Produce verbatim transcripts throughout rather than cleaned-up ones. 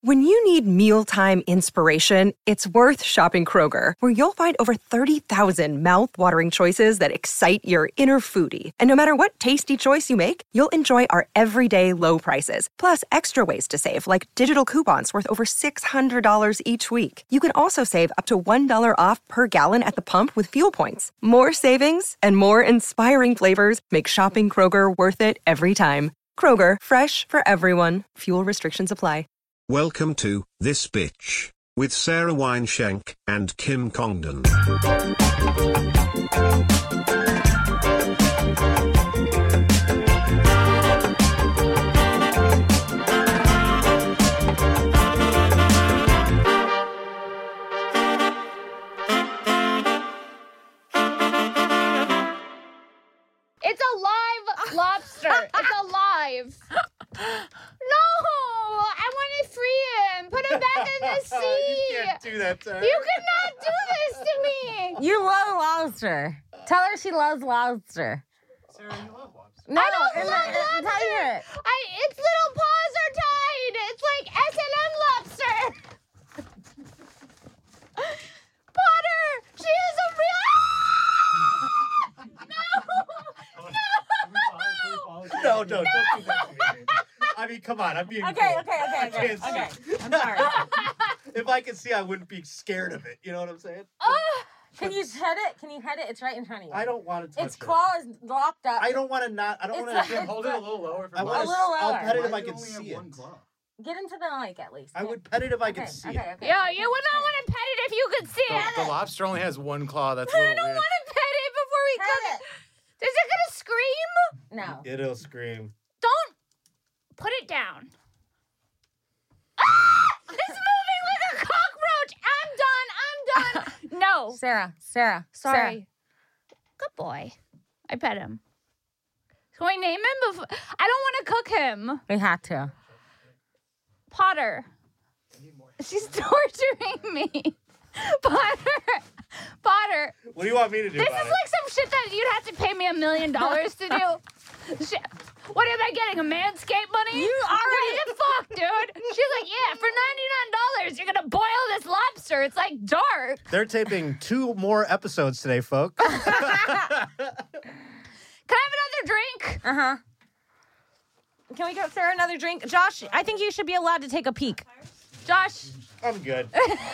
When you need mealtime inspiration, it's worth shopping Kroger, where you'll find over thirty thousand mouth-watering choices that excite your inner foodie. And no matter what tasty choice you make, you'll enjoy our everyday low prices, plus extra ways to save, like digital coupons worth over six hundred dollars each week. You can also save up to one dollar off per gallon at the pump with fuel points. More savings and more inspiring flavors make shopping Kroger worth it every time. Kroger, fresh for everyone. Fuel restrictions apply. Welcome to This Bitch with Sarah Wineshank and Kim Congdon. It's a live lobster. It's alive. No, I want to free him. Put him back in the sea. You can't do that, Sarah. You cannot do this to me. You love lobster. Tell her she loves lobster. Sarah, you love lobster. No, I don't in love the, in- lobster. tell her. I, its little paws are tied. It's like S and M lobster. Potter, she is a real... No, no, don't do that to me. I mean, come on, I'm being Okay, cool. okay, okay, I okay, can't okay. see. I'm sorry. If I could see, I wouldn't be scared of it. You know what I'm saying? Oh, Can you head it? Can you head it? It's right in front of you. I don't want to touch Its it. claw is locked up. I don't want to not. I don't It's want to. like- Hold it a little lower for I A want little to. I'll lower. pet it if Why I do can you only see have one it. claw? Get into the mic at least. I would pet it if I could Okay, see okay, it. okay. yeah, you would not want to pet it if you could see it. The, the lobster only has one claw. That's a I little don't weird. want to pet it before we Pet cook it. Is it gonna scream? No. It'll scream. Don't put it down. Ah! It's moving like a cockroach. I'm done. I'm done. No. Sarah, Sarah, Sorry. Sarah. Good boy. I pet him. Can we name him before? I don't want to cook him. We had to. Potter. She's torturing me. Potter. Potter. What do you want me to do This about is it? like some shit that you'd have to pay me a million dollars to do. Shit. What am I getting? A manscape money? You already- What the fuck, dude? She's like, yeah, for ninety-nine dollars, you're gonna boil this lobster. It's like dark. They're taping two more episodes today, folks. Can I have another drink? Uh huh. Can we get Sarah another drink? Josh, I think you should be allowed to take a peek. Josh. I'm good.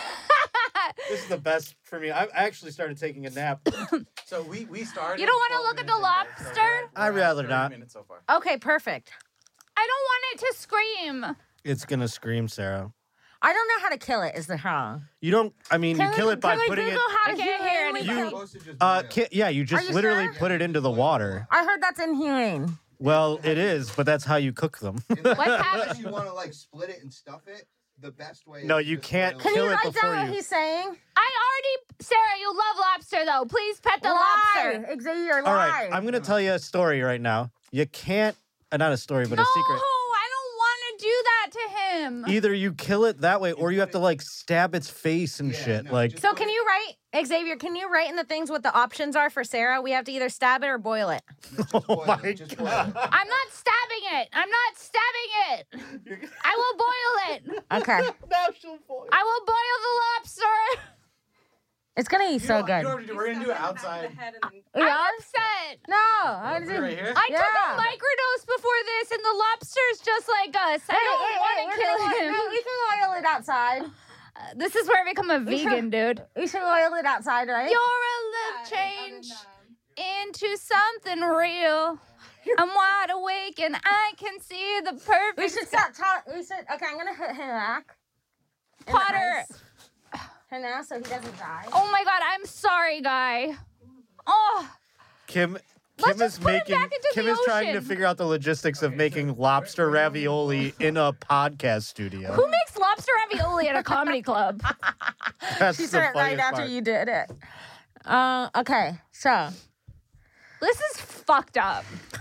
This is the best for me. I actually started taking a nap. So we we started. You don't wanna twelve look at minutes the in there, so lobster? we're at- I'd we're at rather thirty not. Minutes so far. Okay, perfect. I don't want it to scream. It's gonna scream, Sarah. I don't know how to kill it. Is the problem? You don't. I mean, Can you we, kill it by can we putting Google it. how I to can't hear humane anything. kill- You- Supposed to just Uh, boil. ki- yeah, you just you literally sure? put it into the water. I heard that's inhumane. Well, it is, but that's how you cook them. What's happening? Unless you want to like split it and stuff it, the best way. No, is you just can't boil Can it. kill you it write before down what you- he's saying? I already, Sarah, you love lobster though. Please pet the lobster. Lie. Xavier, lie. All right, I'm gonna tell you a story right now. You can't. Uh, not a story, but No, a secret. I don't want to do that to him. Either you kill it that way, or you have to like stab its face and Yeah, shit. no, like, just So put can it- you write, Xavier, can you write in the things what the options are for Sarah? We have to either stab it or boil it. Just oh boil my it, just boil god. it. I'm not stabbing it. I'm not stabbing it. I will boil it. Okay. Now she'll boil. I will boil the lobster. It's going to be You so don't- good. You don't have to do, we're gonna do it outside. Yeah? I'm upset. No. I We're didn't. right here. I Yeah. took a microdose before this, and the lobster's just like us. I Hey, don't hey, want hey, to we're kill gonna- him. no, we can oil it outside. Uh, this is where I become a We should- vegan, dude. We should oil it outside, right? You're a little change into something real. I'm wide awake and I can see the perfect. We should sky. stop talking. We should. Okay, I'm gonna hit him back. In the Potter. eyes. And now, so he doesn't die. Oh my god, I'm sorry, guy. Oh, Kim. Let's Kim just is put it making. back into Kim the is trying to ocean. figure out the logistics of making lobster ravioli in a podcast studio. who makes lobster ravioli at a comedy club? That's She the said it right funniest after part. you did it. Uh, okay, so This is fucked up.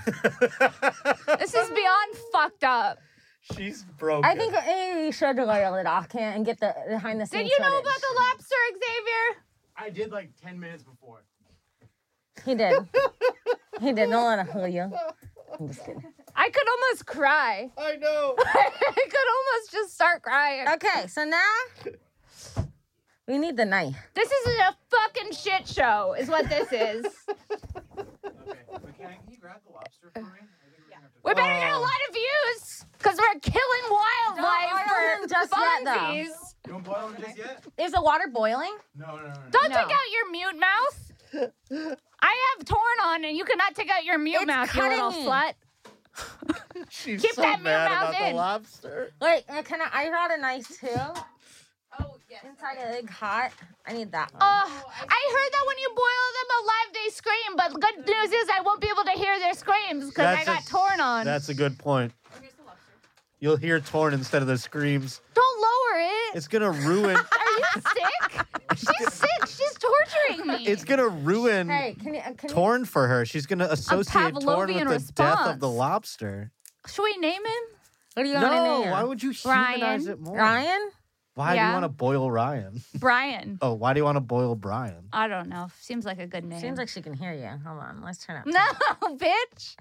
This is beyond fucked up. She's broken. I think maybe we should oil it off, can and get the behind the scenes. Did you know footage. about the lobster, Xavier? I did like ten minutes before. He did. He did. Don't let him fool you. I'm just kidding. I could almost cry. I know. I could almost just start crying. Okay, so now we need the knife. This is a fucking shit show, is what this is. Okay, but can, I, can you grab the lobster for me? I think we're gonna have to. We better get a lot of views, because we're killing wildlife Don't boil them for just yet, though. funsies. You don't boil them just yet? Is the water boiling? No, no, no. no. Don't No. take out your mute mouth. I have torn on, and you cannot take out your mute It's mouth, you little cutting me. slut. She's Keep so that meal mad mouth about the in. lobster. Wait, uh, can I? I got a knife too. Oh, yes. Inside a egg hot. I need that one. Uh, I heard that when you boil them alive, they scream. But the good news is I won't be able to hear their screams because I That's got a- torn on. That's a good point. You'll hear torn instead of the screams. Don't lower it. It's gonna ruin. Are you sick? She's sick. She's torturing me. It's gonna ruin Hey, can you? Uh, can you torn for her. She's gonna associate torn with Pavlovian the death of response. the lobster. Should we name him? what do you want to No, name? why would you humanize Ryan. it more? Ryan? Why do Yeah. you want to boil Ryan? Brian. Oh, why do you want to boil Brian? I don't know. Seems like a good name. Seems like she can hear you. Hold on, let's turn up. No, bitch.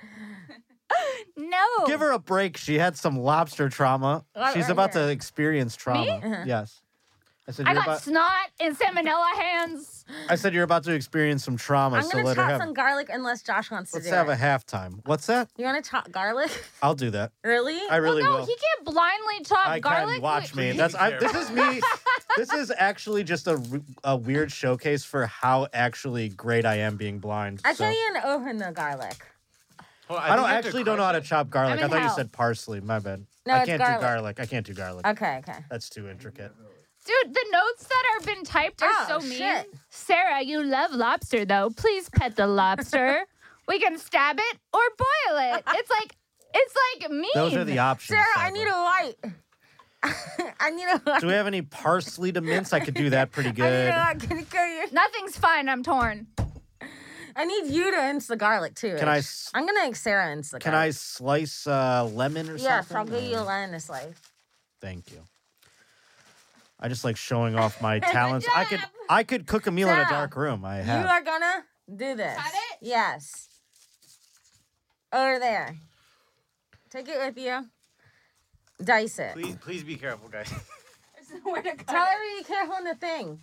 No. Give her a break. She had some lobster trauma. Right- She's right about here. to experience trauma. Uh-huh. Yes. I said I you're got about. snot and salmonella hands. I said you're about to experience some trauma. I'm so gonna let her chop have. some garlic unless Josh wants to Let's do have it. a halftime. What's that? You want to chop garlic? I'll do that. Really? I really well, no, will. he can't blindly chop I garlic. can watch me. Wait, That's I, this is me. This is actually just a, r- a weird showcase for how actually great I am being blind. I so. can't even open the garlic. Hold on, I, think don't you have to actually don't know how to crush chop garlic. I'm I in thought you hell. said parsley. My bad. No, I it's can't garlic. do garlic. I can't do garlic. Okay, okay. That's too intricate. Dude, the notes that have been typed are Oh, so mean. shit. Sarah, you love lobster, though. Please pet the lobster. We can stab it or boil it. It's like, it's like mean. Those are the options. Sarah, I Cyber. need a light. I need a light. Do we have any parsley to mince? I could do that pretty I need good. a light. Can you go here? Nothing's fine. I'm torn. I need you to inch the garlic too. Can I Ish. s- I'm gonna make Sarah inch the Can I garlic. slice uh, lemon or Yes, something? I'll give you a Or- lemon to slice. Thank you. I just like showing off my talents. I could job. I could cook a meal in a Sarah, dark room. I You have. are gonna do this. Cut it? Yes. Over there. Take it with you. Dice it. Please, please be careful, guys. Where to cut Tell it? her to be careful on the thing.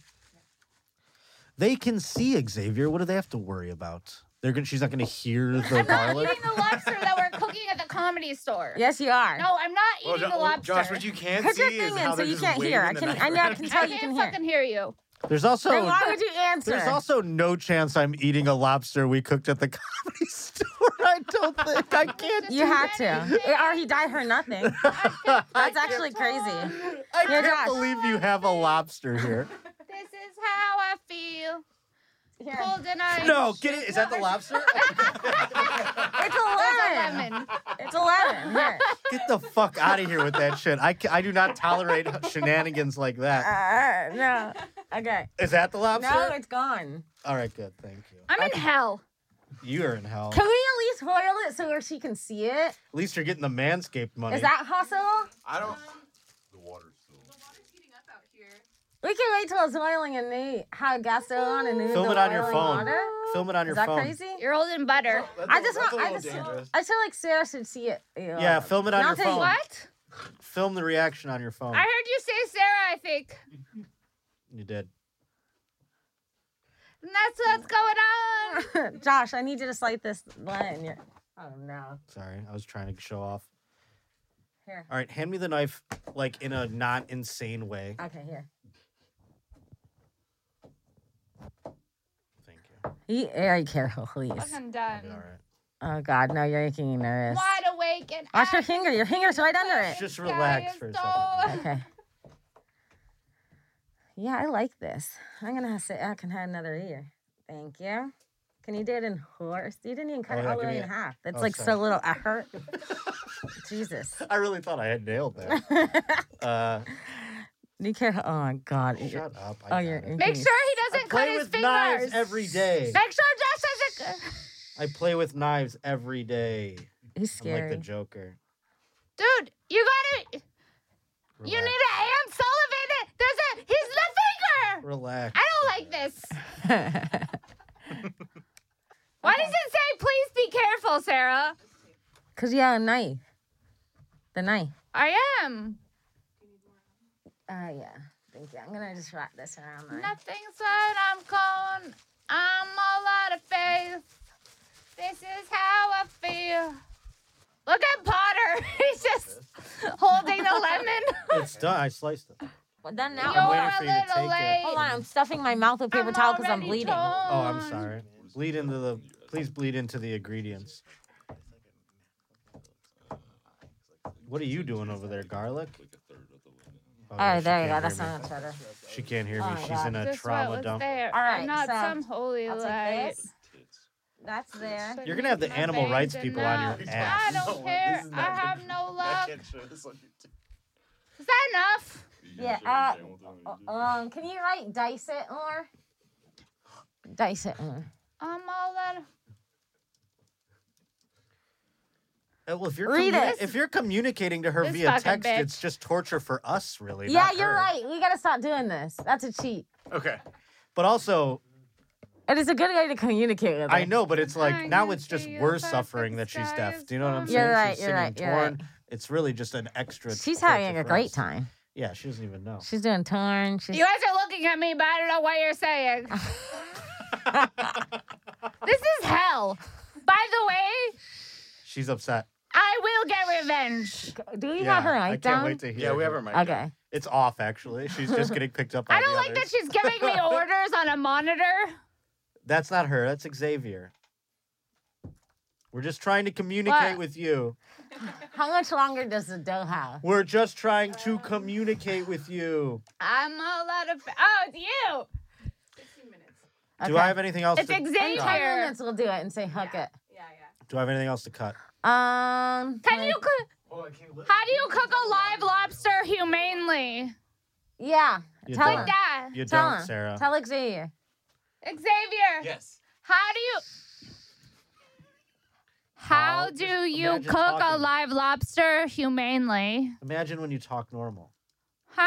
They can see Xavier. What do they have to worry about? They're gonna. She's not gonna hear the I'm not garlic. eating the lobster that we're cooking at the comedy store. Yes, you are. No, I'm not Oh, eating Jo- the lobster. Josh, what you can't Put see your is thing how in so they're you just can't waving hear. I the can. knife I know. I around. can I tell you can't can hear. fucking hear you. There's also Then why would you answer? there's also no chance I'm eating a lobster we cooked at the comedy store. I don't think I can't. You had to, or he died for nothing. That's actually crazy. I Here, can't Josh. believe you have a lobster here. This is how I feel. Here. Cold and ice. No, get it. Is that the lobster? It's It's a eleven. lemon. It's eleven. Here. Get the fuck out of here with that shit. I, ca- I do not tolerate shenanigans like that. Uh, no. Okay. Is that the lobster? No, it's gone. All right, good. Thank you. I'm in hell. You are in hell. Can we at least boil it so she can see it? At least you're getting the Manscaped money. Is that possible? I don't. We can wait till it's boiling and they have gas stove on and then Film the it on your boiling phone. water. Film it on your Is that phone. crazy? You're holding butter. That's I a- just that's want. a I little just. dangerous. I feel like Sarah should see it. Yeah, film it on Not your that- phone. What? Film the reaction on your phone. I heard you say Sarah, I think. You did. And that's what's going on. Josh, I need you to slice this lemon. You're... Oh no. Sorry, I was trying to show off. Here. All right, hand me the knife, like in a not insane way. Okay, here. Thank you. Be very careful, please. Fucking done. All right. Oh God, no, you're making me nervous. Wide awake and Watch your active. finger. Your finger's right under it. Just Guy relax is for a so- second. Okay. Yeah, I like this. I'm gonna have to say I can have another ear. Thank you. Can you do it in horse? You didn't even cut Oh, it yeah, all the give way me in a- half. It's oh, like sorry. so little effort. Jesus. I really thought I had nailed that. Uh, You care? Oh my God. shut up. I Oh, got you're. it. Make sure he doesn't cut Play his with fingers. knives every day. Make sure Josh doesn't. I play with knives every day. He's I'm like scary. the Joker. Dude, you gotta. You Relax. need a Ann Sullivan. There's a. He's the finger. Relax. I don't like this. Why does it say please be careful, Sarah? Cause you have a knife. The knife. I am. Uh, yeah. Thank you. I'm gonna just wrap this around mine. Nothing said I'm gone. I'm all out of faith. This is how I feel. Look at Potter. He's just holding the lemon. It's done. I sliced it. Well, done now. You're waiting a for you to little take it. late. Hold on. I'm stuffing my mouth with paper I'm towel because I'm already bleeding. torn. Oh, I'm sorry. Bleed into the. Please bleed into the ingredients. What are you doing over there, garlic? Oh, All right, she there you can't go. hear That's me. so much better. She can't hear me. Oh my She's God. in a Just what trauma was dump. there. All right, I'm not so some holy I'll take light. this. That's there. You're gonna have the My animal veins rights are people on numb. your I ass. don't care. I have no luck. Is that enough? Yeah. Uh, uh, um. Can you like dice it more? Dice it more. I'm all out of. Uh, Well, if you're Read communi- it. if you're communicating to her This via fucking text, bitch. it's just torture for us, really. Yeah, not you're her. right. We gotta stop doing this. That's a cheat. Okay. But also, It is a good way to communicate with her. I know, but it's like I now can it's just see we're the suffering that perfect she's sky deaf. is Do you know what I'm falling. saying? You're right, She's you're singing right, you're torn. right. It's really just an extra. She's torture having a for great us. time. Yeah, she doesn't even know. She's doing torn. She's You guys are looking at me, but I don't know what you're saying. This is hell. By the way, She's upset. I will get revenge. Do we Yeah, have her I mic can't down? wait to hear. Yeah, we have her. our mic. Okay. It's off actually. She's just getting picked up. By I don't the like that others. she's giving me orders on a monitor. That's not her. That's Xavier. We're just trying to communicate What? with you. How much longer does the dough have? We're just trying to communicate with you. I'm all out of. Oh, it's you. Do I have anything else? It's to In Xavier. ten minutes, we'll do it and say hook it. Do I have anything else to cut? Um. Can you cook? Oh, I can't li- How do you cook a live lobster humanely? Yeah. You Tell don't. her. Like that. You Tell don't, her. Sarah. Tell Xavier. Xavier. Yes. How do you? How How? do Just you imagine cook a talking. live lobster humanely? Imagine when you talk normal. Huh?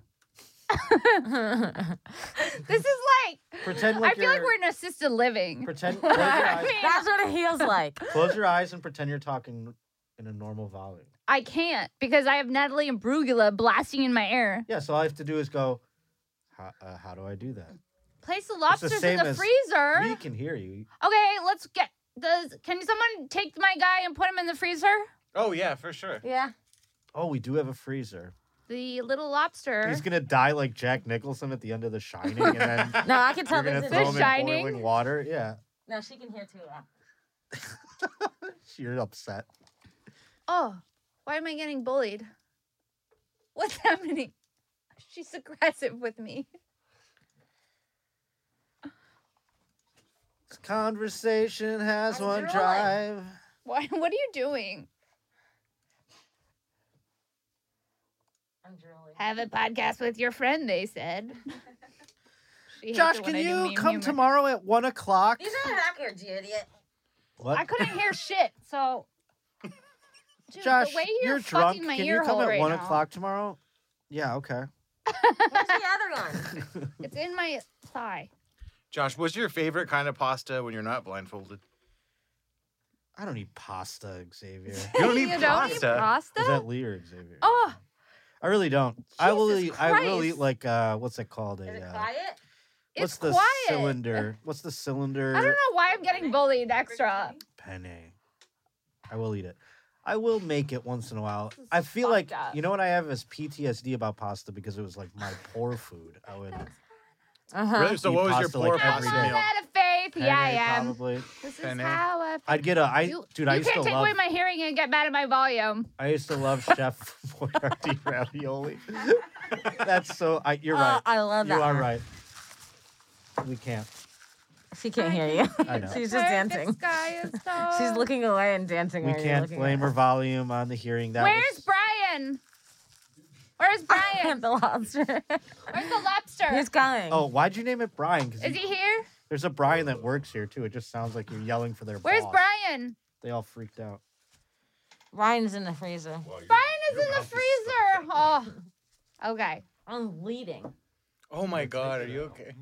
This is like. Pretend like I feel you're. like we're in assisted living. Pretend. Close your, I eyes, mean, That's what it feels like. close your eyes and pretend you're talking in a normal volume. I can't because I have Natalie and Brugula blasting in my ear. Yeah. So all I have to do is go. How, uh, how do I do that? Place the lobsters in same the as- freezer. We can hear you. Okay, let's get. Does can someone take my guy and put him in the freezer? Oh yeah, for sure. Yeah. Oh, we do have a freezer. The little lobster. He's gonna die like Jack Nicholson at the end of The Shining, and then No, I can you're tell gonna this throw is. him The in Shining? boiling water. Yeah. No, she can hear too. You're upset. Oh, why am I getting bullied? What's happening? She's aggressive with me. This conversation has I'm one drooling. drive. Why? What are you doing? I'm drooling. Have a podcast with your friend. They said. She hates Josh, it when can I do you meme come humor. tomorrow at one o'clock? These are hackers, you idiot. What? I couldn't hear shit. So. Dude, Josh, the way you're, you're fucking drunk. my Can ear you come hole at right one now. o'clock tomorrow? Yeah. Okay. Where's the other one? It's in my thigh. Josh, what's your favorite kind of pasta when you're not blindfolded? I don't eat pasta, Xavier. You don't eat you pasta. Don't eat pasta? Is that Lee or Xavier? Oh, I really don't. I will Jesus eat. I will Christ. eat like uh, what's it called? A Is it uh, quiet? what's it's the quiet. cylinder? What's the cylinder? I don't know why I'm getting bullied extra. Penne. I will eat it. I will make it once in a while. This is I feel like fucked up. you know what I have is P T S D about pasta because it was like my poor food. I would Uh-huh. Really? So eat what was your pasta, poor like, I'm every pasta all day. meal? out of faith. penne, Yeah, I am. probably. This is Penne. how I. I'd get a I You, dude. I you used can't to take love. away my hearing and get mad at my volume. I used to love Chef Boyardee ravioli. That's so. I, you're Oh, right. I love that. You are one. right. We can't. She can't hear you. I know. She's just dancing. Sky is so... She's looking away and dancing. We while you're can't looking blame at her volume on the hearing. That Where's was, Brian? Where's Brian? the lobster. Where's the lobster? He's coming. Oh, why'd you name it Brian? 'Cause Is you- he here? there's a Brian that works here too. It just sounds like you're yelling for their Where's boss. Brian? They all freaked out. Ryan's in the freezer. Brian is in the freezer. Oh, okay. I'm bleeding. Oh my God, are you okay?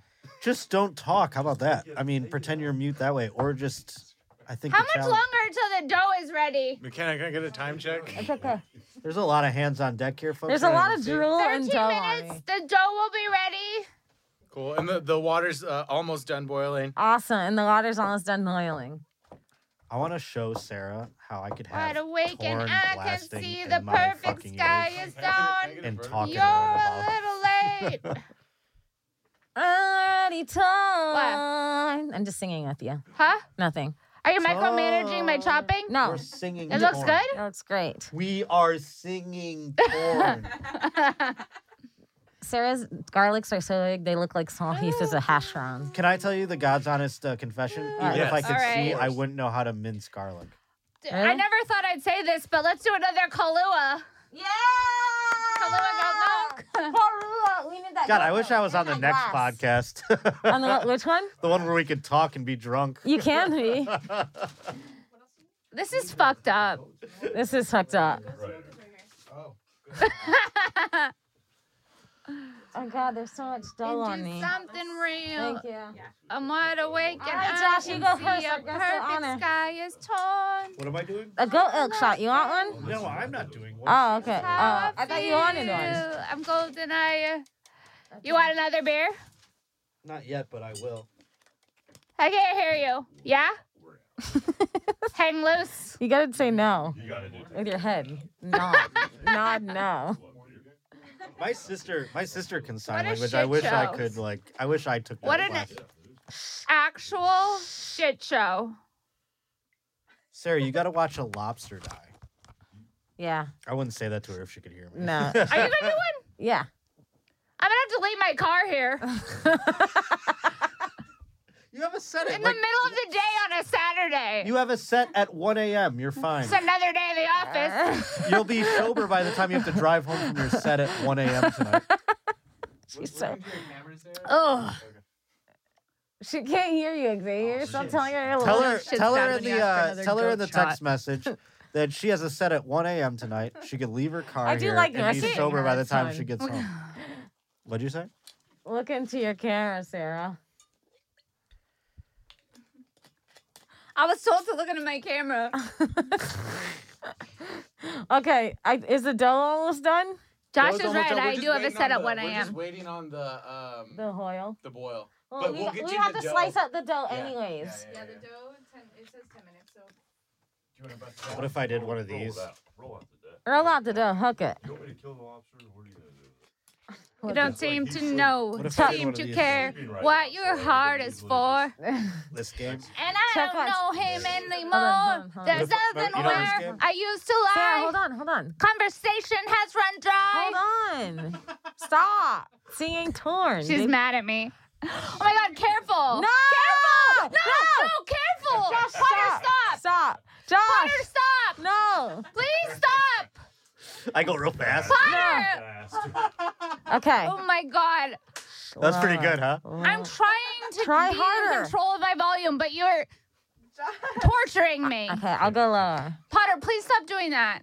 Just don't talk. How about that? I mean, pretend you're mute that way, or just. I think. How the much challenge- longer till the dough is ready. McKenna, can I get a time check? It's okay. There's a lot of hands on deck here, folks. There's I a lot didn't of see- drool and thirteen dough on minutes, me. the dough will be ready. Cool. And the, the water's uh, almost done boiling. Awesome. And the water's almost done boiling. I want to show Sarah how I could Wide have awake and corn I can blasting see in the my perfect fucking sky ears is dawn. and talking You're around a little late. Already torn. I'm just singing with you. Huh? Nothing. Are you micromanaging my chopping? No. We're singing. It looks corn. good? It looks great. We are singing corn. Sarah's garlics are so big, they look like small pieces of hash brown. Can I tell you the God's honest uh, confession? Even if I Yes. could All see, right. I wouldn't know how to mince garlic. I Really? never thought I'd say this, but let's do another Kahlua. Yeah! Kahlua goat milk. Kahlua. We need that God, goat I wish milk I was in on the that next glass. podcast. On the which one? The one where we could talk and be drunk. You can be. This is fucked up. This is fucked up. Oh God, there's so much dough on Into me. something real. Thank you. I'm wide awake and All right, I Josh, you can go see first. a I guess the perfect honor. sky is torn. What am I doing? A goat milk shot. You want one? No, I'm not doing one. Oh, okay. Uh, How I thought you wanted one. feel. I'm golden eye. You want another beer? Not yet, but I will. I can't hear you. Yeah? Hang loose. You gotta say no. With your head. Nod. Nod no. My sister, my sister can sign What a language. I shit wish I show. could like. I wish I took that What an class. actual shit show. Sarah, you got to watch a lobster die. Yeah. I wouldn't say that to her if she could hear me. No. Are you gonna do one? Yeah. I'm gonna have to leave my car here You have a set at in the like, middle of the day on a Saturday. You have a set at one a.m. You're fine. It's another day in the office. You'll be sober by the time you have to drive home from your set at one a.m. tonight. She's so. Ugh. She can't hear you, Xavier. Stop telling her. to Tell look. her, Shit's tell bad her when in you the, ask for uh, another tell her in the goat text shot. message that she has a set at one a.m. tonight. She could leave her car I do here like and be messaging sober her, by the it's time fun. she gets home. What'd you say? Look into your camera, Sarah. I was told to look into my camera. Okay. I, is the dough almost done? Josh Those is almost right. done. We're I just do have a waiting set on at the- one We're just a.m. waiting on the um The hoil. the boil. Well, But we, we'll get we you have the to dough. slice out the dough Yeah, anyways. yeah, yeah, yeah. dough, ten, it says ten minutes, so. Do you wanna bust it What out? if I did one of these? Roll out the dough. Hook it. You don't seem to know, What if I did seem one of to these? care what your heart is for. This game? And I Check don't watch. know him anymore. Hold on, hold on, hold on. There's You know- nothing you know this where game? I used to Sarah, lie. hold on, hold on. Conversation has run dry. Hold on. Stop. Singing torn. She's baby. mad at me. Oh my God, careful. No! Careful. No, No! no, careful. Josh, Potter, stop. Stop. Josh. Potter, stop. No. Please stop. I go real fast. Potter. Okay. Oh my God. That's pretty good, huh? I'm trying to Try be harder. in control of my volume, but you're torturing me. Okay, I'll go lower. Potter, please stop doing that.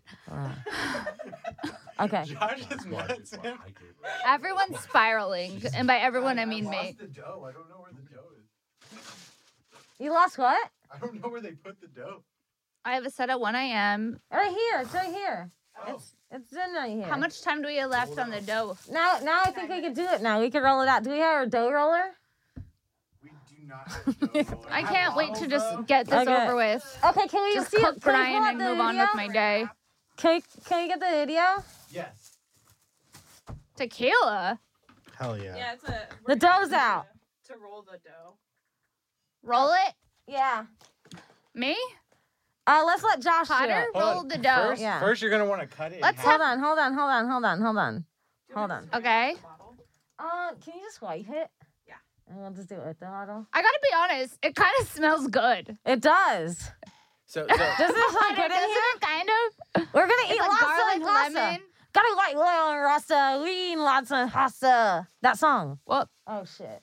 Okay. Josh is nuts. Everyone's spiraling, and by everyone I mean I me. lost the dough. I don't know where the dough is. You lost what? I don't know where they put the dough. I have a set at one a.m. Right here. It's right here. Oh. It's it's in right here. How much time do we have left on the dough? Now, now I think we can do it. Now we can roll it out. Do we have a dough roller? We do not have dough roller. I can't wait to just get this Okay. over with. Okay, can we Just see? cook can we Brian pull up and the move on video? with my day. Can we, can we get the video? Yes. Tequila? Hell yeah. Yeah, it's a. The dough's out. To roll the dough. Roll it? Yeah. Me? Uh, let's let Josh do Potter? it. Hold Roll on. the dough. First, Yeah. first you're gonna want to cut it. Let's in half. Hold on, hold on, hold on, hold on, hold on. Hold on. Okay. Uh, can you just wipe it? Yeah. And we'll just do it with the bottle. I gotta be honest, it kind of smells good. It does. So, so Doesn't it smell good in Doesn't here? it kind of? We're gonna It's eat like lots garlic, of pasta. lemon. Gotta like lemon rasta. We eating lots of pasta. That song. Well, Oh shit.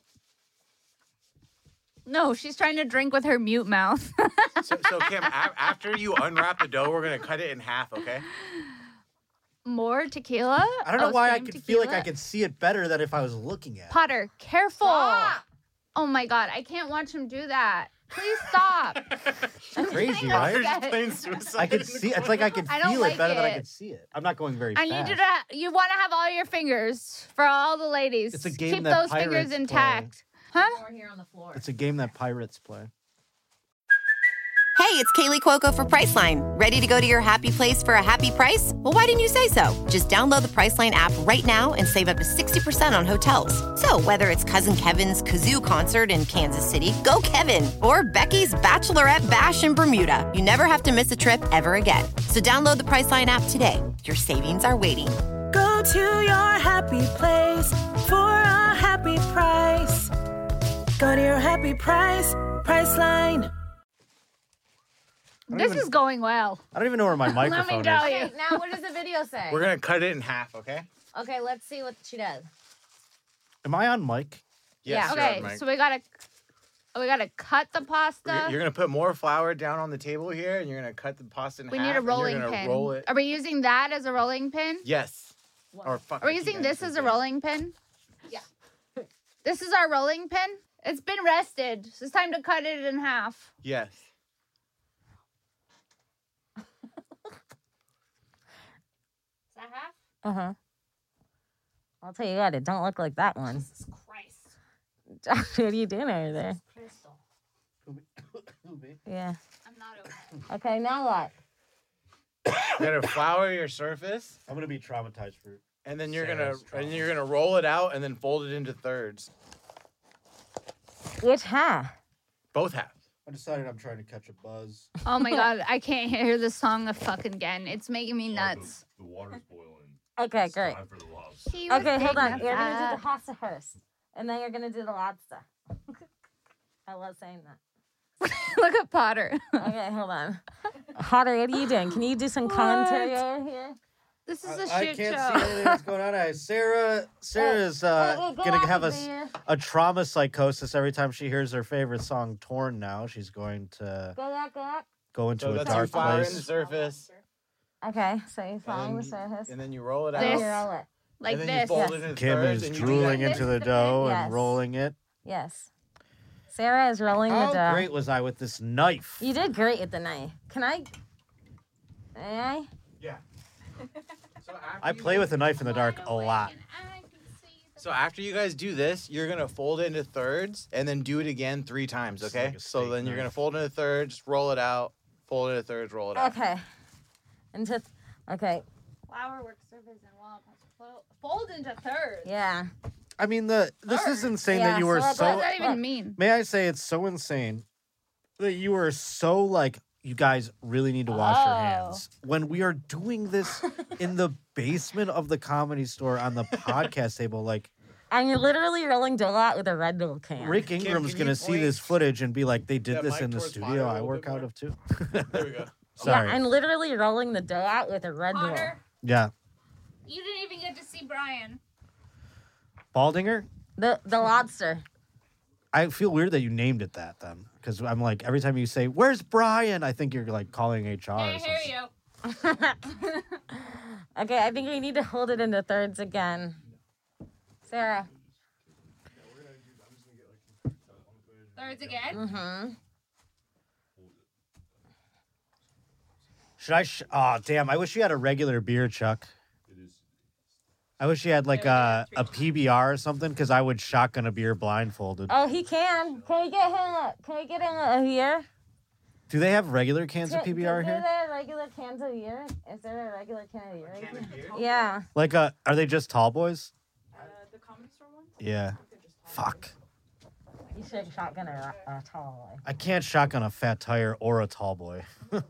no, she's trying to drink with her mute mouth. so, so Kim, a- after you unwrap the dough, we're gonna cut it in half, okay? More tequila? I don't know Oh, why I same could feel like I tequila? could see it better than if I was looking at it. Potter, careful. Stop. Oh my God, I can't watch him do that. Please stop. It's crazy, right? I could see. It's like I could I don't feel like it better than I it. could see it. I'm not going very I fast. need you to. You want to have all your fingers for all the ladies. It's a game Keep that those fingers pirates play. intact, huh? More here on the floor. It's a game that pirates play. Hey, it's Kaylee Cuoco for Priceline. Ready to go to your happy place for a happy price? Well, why didn't you say so? Just download the Priceline app right now and save up to sixty percent on hotels. So whether it's Cousin Kevin's Kazoo concert in Kansas City, go Kevin, or Becky's Bachelorette Bash in Bermuda, you never have to miss a trip ever again. So download the Priceline app today. Your savings are waiting. Go to your happy place for a happy price. Go to your happy price, Priceline. This even- is going well. I don't even know where my Let microphone me tell is. you. Okay, now what does the video say? We're gonna cut it in half, okay? Okay, let's see what she does. Am I on mic? Yes, you're Okay, on, Mike. so we gotta we gotta cut the pasta. You're, you're gonna put more flour down on the table here, and you're gonna cut the pasta in we half. need a and rolling you're gonna pin. Roll it. Are we using that as a rolling pin? Yes. Or fuck. Are we I keep using this asking as a this. rolling pin? Yeah. This is our rolling pin. It's been rested. So it's time to cut it in half. Yes. Is that half? Uh-huh. I'll tell you what, it don't look like that one. Jesus Christ. Josh, what are you doing over there? Crystal. Yeah. I'm not okay. Okay, now what? You gotta flour your surface, I'm gonna be traumatized for. and then you're Sarah's gonna trauma. and you're gonna roll it out, and then fold it into thirds. Which half? Both halves. I decided I'm trying to catch a buzz. Oh my god, I can't hear the song of fucking again. It's making me nuts. The water's boiling. Okay, It's great. time for the lobster. She was Okay, hold on. thinking You're gonna do that. the pasta first, and then you're gonna do the lobster. I love saying that. Look at Potter. Okay, hold on. Potter, what are you doing? Can you do some commentary What? over here? This is a I, shit I can't show. see anything that's going on. I, Sarah, Sarah's Wait, uh, wait, go gonna out have a, with s- you. a trauma psychosis every time she hears her favorite song "Torn." Now she's going to Go back, go back. go into So a that's your dark flour in the place. surface, Okay, so you're and following the then, surface. and then you roll it This. out. And you roll it. Like and then you this. fold Yes. it into Kim thirds, is and you do drooling that. into the dough Yes. and rolling it. Yes. Sarah is rolling How the dough. great was I with this knife? You did great with the knife. Can I? May I? Yeah. So after I you play do- with a knife in the dark a lot. So after you guys do this, you're gonna fold it into thirds, and then do it again three times. It's Okay. like a so steak then you're gonna knife. fold it into thirds, roll it out, fold it into thirds, roll it out. Okay. Into. Okay. Flour work surface and wall fo- fold into thirds. Yeah. I mean, the this is insane Yeah, that you were so What so. does that even Look. mean? May I say it's so insane that you were so like, you guys really need to wash your Oh. hands when we are doing this in the basement of the Comedy Store on the podcast table. Like, And you're literally rolling dough out with a Red Bull can. Rick Kim, Ingram's can gonna you see this point footage and be like, they did that this mic in the towards Potter studio a I little work bit out more? of too. There we go. Sorry. Yeah, and literally rolling the dough out with a Red Bull. Potter, Yeah. you didn't even get to see Brian. Baldinger? The the lobster. I feel weird that you named it that then. Because I'm like, every time you say, "Where's Brian?" I think you're like calling H R. or Can't hear something. you. Okay, I think we need to hold it into thirds again. Sarah. Thirds again. Mm-hmm. Should I? Sh- oh, damn. I wish you had a regular beer, Chuck. It is. I wish you had like a, a P B R or something because I would shotgun a beer blindfolded. Oh, he can. Can we get him? A, can we get him a here? Do they have regular cans of Can- P B R is here? there regular cans of beer? Is there a regular can of beer? right Can of here? beer? Yeah. Like, uh, are they just tall boys? Uh, the comedy store one? Yeah. You could just tell Fuck. You should shotgun a, a tall boy. I can't shotgun a fat tire or a tall boy.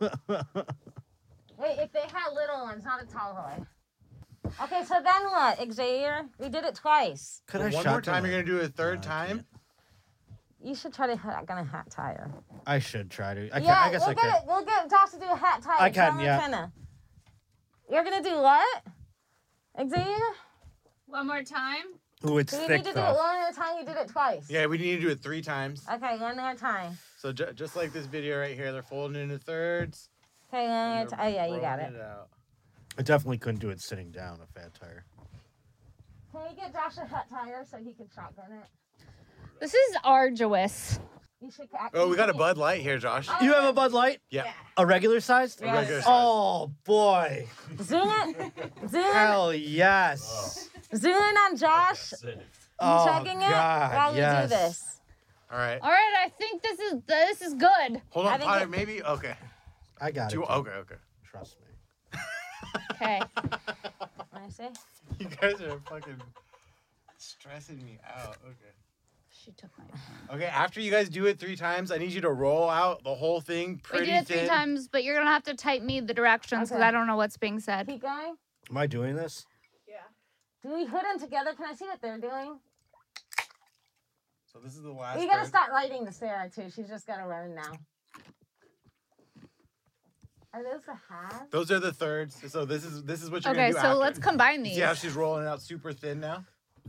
Wait, if they had little ones, not a tall boy. Okay, so then what, Xavier? We did it twice. Could Well, I one shotgun more time, a- you're gonna do it a third No, I time. can't. You should try to shotgun a hat tire. I should try to. I, can, yeah, I guess we'll I get could. it. We'll get Josh to do a hat tire. I can, Tell him yeah. kinda. You're gonna do what? Xavier? One more time. Ooh, it's So you thick need to do it though. one at a time. You did it twice. Yeah, we need to do it three times. Okay, one at a time. So ju- just like this video right here, they're folding into thirds. Okay, one and at a they're time. Oh, yeah, you got rolling it. out. I definitely couldn't do it sitting down, a fat tire. Can we get Josh a hat tire so he can shotgun it? This is arduous. You should. Oh, we got a Bud Light here, Josh. You have a Bud Light? Yeah. A regular sized? A regular size. Oh boy. Zoom it. Zoom in. Hell yes. Zoom in on Josh. Oh, Chugging it God, while yes. you do this. All right. All right, I think this is this is good. Hold I on, think Potter. it- Maybe. Okay. I got Do it. you, okay. Okay. Trust me. Okay. I see. You guys are fucking stressing me out. Okay. She took my. Okay. After you guys do it three times, I need you to roll out the whole thing pretty We did it thin. three times, but you're gonna have to type me the directions because Okay. I don't know what's being said. Keep going. Am I doing this? Yeah. Do we put them together? Can I see what they're doing? So this is the last. You gotta third. start writing to Sarah too. She's just gotta learn now. Are those the halves? Those are the thirds. So this is this is what you're Okay, gonna do so after. let's combine You these. See how she's rolling it out super thin now?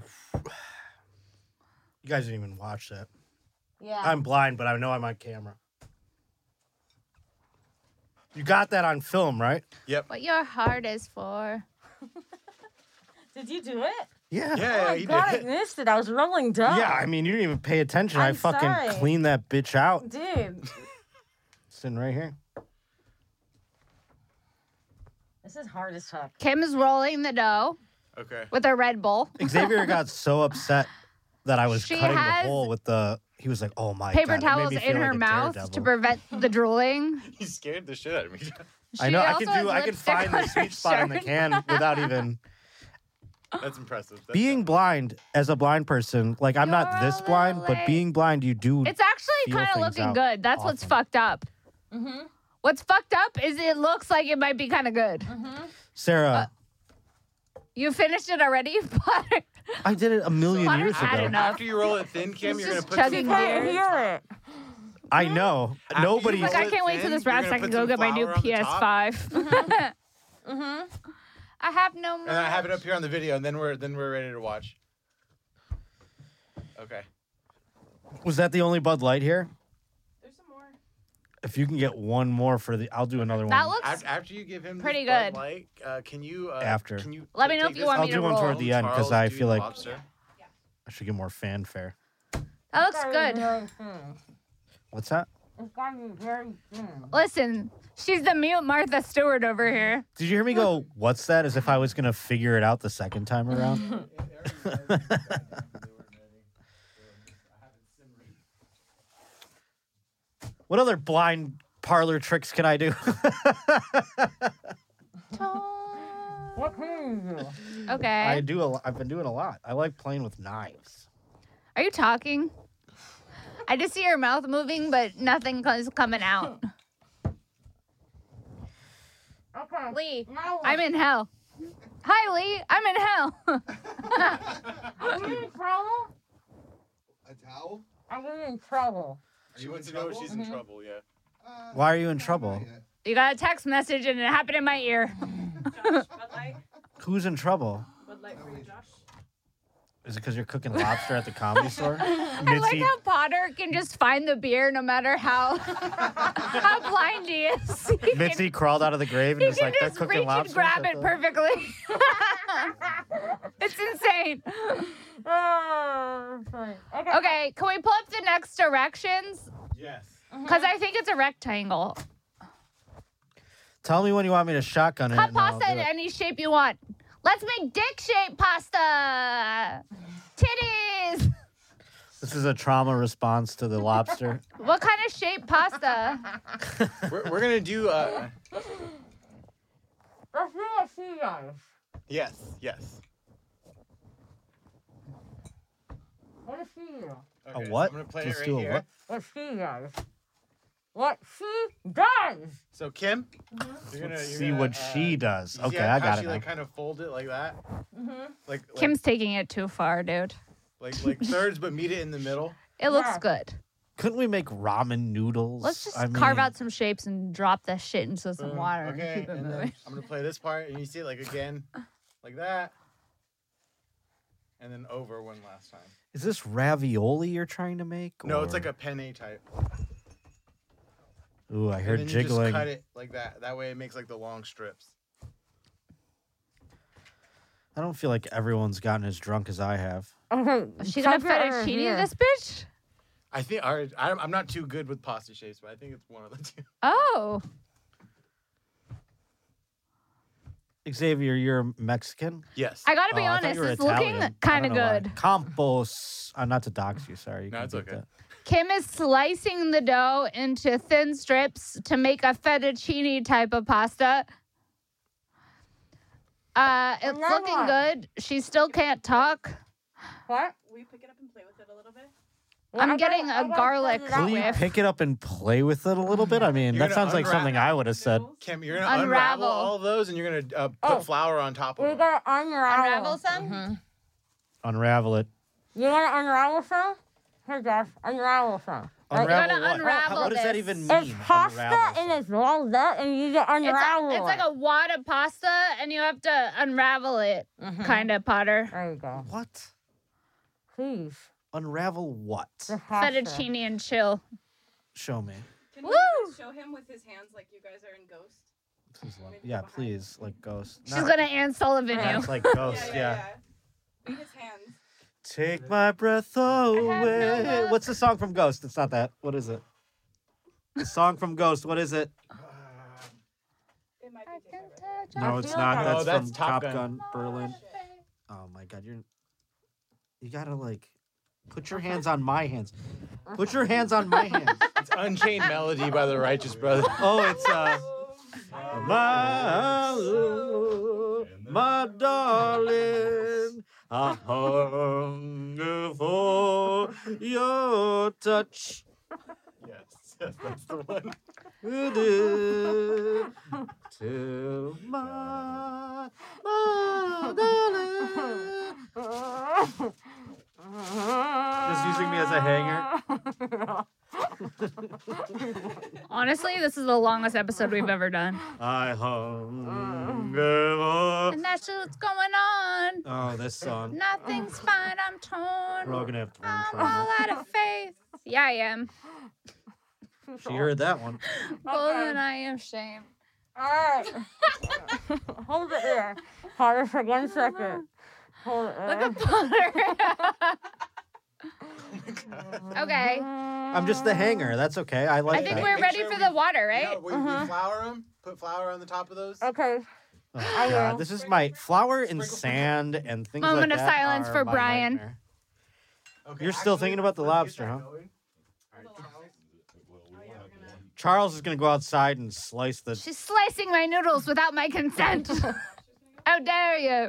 You guys didn't even watch that. Yeah. I'm blind, but I know I'm on camera. You got that on film, right? Yep. What your heart is for. Did you do it? Yeah. Yeah, Oh my you god, I did. missed it. I was rolling dumb. Yeah, I mean, you didn't even pay attention. I I'm fucking sorry. cleaned that bitch out. Dude, Sitting right here. this is hard as fuck. Kim is rolling the dough Okay. with a Red Bull. Xavier got so upset that I was She cutting has the hole with the. He was like, "Oh my Paper god!" It made towels me in feel her like a mouth daredevil. to prevent the drooling. You scared the shit out of me. I know. She I also can has do. I can lipstick find the on her sweet spot in the shirt. can without even That's impressive. That's being blind. As a blind person, like I'm not You're this a blind, little but being blind, you do. It's actually feel kind of things looking out good. That's what's often. fucked up. Mm-hmm. What's fucked up is it looks like it might be kind of good. Mm-hmm. Sarah, You finished it already, Potter? I did it a million Potter's years had ago. enough. After you roll it thin, Kim, He's you're gonna just put some chugging flour. beer. Can't hear it. I know. After you Nobody. Like, roll I it can't wait till thin, this you're wraps. gonna I can put go some get my new flour on the P S top, five. Mm-hmm. I have no money. And I have it up here on the video, and then we're then we're ready to watch. Okay. Was that the only Bud Light here? There's some more. If you can get one more for the, I'll do another That one. looks. After, after you give him pretty this Bud good. Light, uh, can you uh, After. Can you Let me t- know take if you this want I'll me do to one roll. toward the end because Charles I do feel like lobster? I should get more fanfare. That looks good. Very thin. What's that? It's gotta be very thin. Listen, she's the mute Martha Stewart over here. Did you hear me go, what's that? As if I was going to figure it out the second time around. What other blind parlor tricks can I do? What can you do? Okay. I do. A, I've been doing a lot. I like playing with knives. Are you talking? I just see your mouth moving, but nothing is coming out. Okay. Lee, Now I'm in hell. Hi, Lee. I'm in hell. Are you in trouble? A towel? Are you in trouble? Are She you wants in to know if trouble? she's in trouble. Yeah. Uh, Why are you in not trouble? yet. You got a text message and it happened in my ear. Josh, Bud Light. Who's in trouble? Bud Light for you, Josh. Is it because you're cooking lobster at the comedy store? I like Mitzi, how Potter can just find the beer no matter how how blind he is. He can- Mitzi crawled out of the grave and He was can like, they're just cooking reach lobster. and grab it perfectly. It's insane. Oh, funny. Okay. Okay, can we pull up the next directions? Yes. Because I think it's a rectangle. Tell me when you want me to shotgun it. Cut and I'll pasta in do it. any shape you want. Let's make dick-shaped pasta. Titties. This is a trauma response to the lobster. What kind of shape pasta? We're, we're gonna do. Uh, Let's do what she does. yes. Yes. What does she do? Okay, so what? I'm gonna play Let's it right do a here. what? What she does. What she does. So Kim, you're gonna Let's you're see gonna, what uh, she does. you see Okay, how- I how got she it. like now. kind of fold it like that. Mm-hmm. Like, like Kim's taking it too far, dude. like like thirds, but meet it in the middle. It looks Yeah. good. Couldn't we make ramen noodles? Let's just I carve mean, out some shapes and drop that shit into some Boom. water and Okay, keep it and then moving. I'm gonna play this part, and you see it like again, like that, and then over one last time. Is this ravioli you're trying to make? No, it's or- like a penne type. Ooh, I And heard then you jiggling. just cut it like that. That way, it makes like the long strips. I don't feel like everyone's gotten as drunk as I have. Okay. Is she gonna chug it over fettuccine here. this bitch? I think our, I'm I'm not too good with pasta shapes, but I think it's one of the two. Oh. Xavier, you're Mexican? Yes. I gotta Oh, be I thought honest, you were it's looking Italian. I kind of don't know why. good. Campos. Uh, not to dox you, sorry. You No, can it's beep okay. that. Kim is slicing the dough into thin strips to make a fettuccine type of pasta. Uh, it's then looking what? good. She still can't talk. What? Will you pick it up and play with it a little bit? I'm I getting gotta- I a gotta garlic figure it out. Will you whiff. pick it up and play with it a little bit? I mean, You're that gonna sounds like unwrap- something I would have said. Kim, you're gonna unravel. Unravel. all of those, and you're gonna uh, put Oh. flour on top of We them. gotta unravel. Unravel some? Mhm. Unravel it. You wanna unravel some? Here, Jeff, unravel some. Like, Unravel gotta what? unravel What does that this. even mean? It's pasta unravel and it's rolled up, and you just It's, unravel a, it's like it. a wad of pasta, and you have to unravel it, Mhm. kind of, Potter. There you go. What? Please. Unravel what? The pasta. Fettuccine and chill. Show me. Can you Woo! guys show him with his hands like you guys are in Ghost? This is lo- yeah, please, like Ghost. She's Not- gonna Ann Sullivan yeah, you. it's like Ghost, yeah, yeah. yeah, yeah. Be his hands. Take my breath away. look. What's the song from Ghost? It's not that. What is it? The song from Ghost. What is it? It might I be can different. touch No, your it's feel not. like- That's, Oh, that's from Top Top Gun. Gun, Berlin. Oh my God, you're. You gotta like, put your hands on my hands. Put your hands on my hands. It's Unchained Melody by the Righteous Brothers. Oh, it's uh. My love, my darling, I hunger for your touch. Yes, yes, that's the one. To my, my darling. Just using me as a hanger. Honestly, this is the longest episode we've ever done. I hunger for. And that's what's going on. Oh, this song. Nothing's fine, I'm torn. We're all gonna have torn I'm trauma. all out of faith. Yeah, I am. She heard that one. Well, then I am shamed. All right. Hold it there. Hold it for one second. Hold it Look there. at Potter. Okay. I'm just the hanger. That's okay. I like I think that. we're Make ready sure for we- the water, You right? know, we, we flour them. Put flour on the top of those. Okay. Oh, I God. will. This is my flour and sand and things Moment like of that silence are for my Brian. nightmare. Okay, You're still thinking about the let's lobster, get that huh? going. All right, Charles. Charles is gonna go outside and slice the. She's slicing my noodles without my consent. How dare you?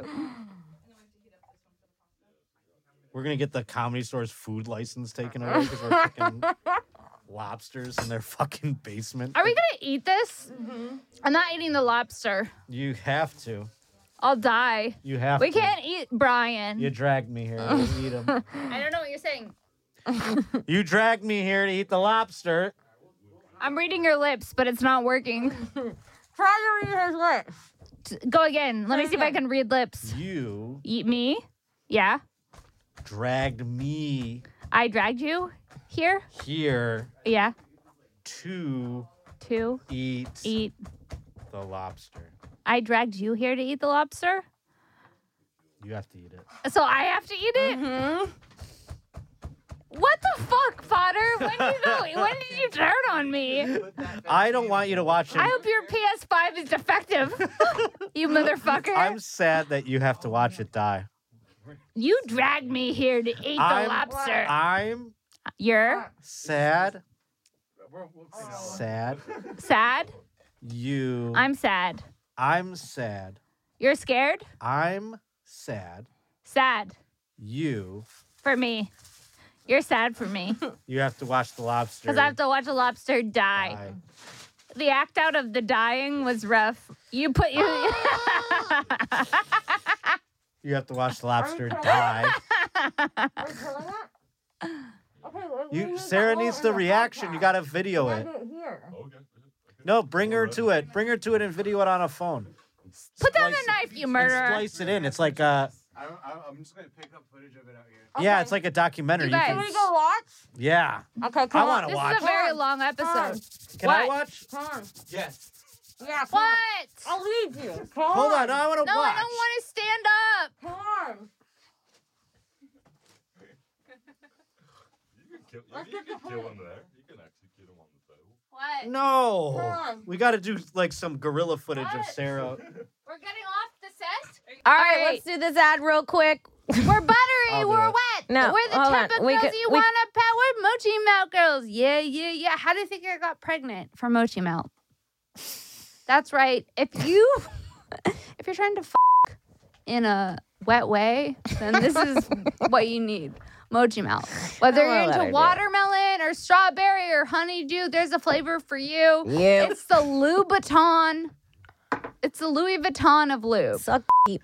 We're gonna get the Comedy Store's food license taken away because we're cooking lobsters in their fucking basement. Are we gonna eat this? I'm not eating the lobster. You have to. I'll die. You have We to. can't eat Brian. You dragged me here to eat him. I don't know what you're saying. You dragged me here to eat the lobster. I'm reading your lips, but it's not working. Try to read his lips. T- Go again. Let me see if I can read lips. You Eat me? Yeah. dragged me I dragged you here? here Yeah. to To eat, eat. the lobster. I dragged you here to eat the lobster? You have to eat it. So I have to eat it? Mm-hmm. What the fuck, Potter? When did you go? When did you turn on me? I don't want you to watch it. I hope your P S five is defective. You motherfucker. I'm sad that you have to watch it die. You dragged me here to eat the I'm- lobster. I'm You're sad. We're- we'll clean that one. Sad. sad? You. I'm sad. I'm sad. You're scared? I'm sad. Sad You. for me. You're sad for me. You have to watch the lobster. Because I have to watch a lobster die. die. The act out of the dying was rough. You put you. You have to watch the lobster killing die. Are you killing it? Okay, we- we You, need Sarah that needs all the in reaction. You podcast. gotta video We it. gotta do here. No, bring her to it. Bring her to it and video it on a phone. Put down Splice the it- knife, you and murderer. Splice it in. It's like uh I don't, I, I'm just gonna pick up footage of it out here. yeah, Okay. it's like a documentary. You guys- Can we go watch? yeah. Okay, come I on. wanna This watch. is a very long episode. Can I What? watch? Come on. Yes. Yeah, come on. What? I'll lead you. Come Hold on, I want to No, watch. I don't want to stand up. Come on. kill, you, you can kill him there. You can execute him on the table. What? No. on. We got to do like some gorilla footage of What? Sarah. We're getting off the set? All right, let's do this ad real quick. We're buttery. I'll do We're it. wet. No, We're the hold type on. of We girls could- you we- want to pet. We're Mochi Melt girls. Yeah, yeah, yeah. How do you think I got pregnant for Mochi Melt? That's right. If you, if you're trying to fuck in a wet way, then this is what you need. Mochi Melt. Whether I you're love that into idea. watermelon or strawberry or honeydew, there's a flavor for you. Yeah. It's the Louboutin. It's the Louis Vuitton of lube. Suck deep.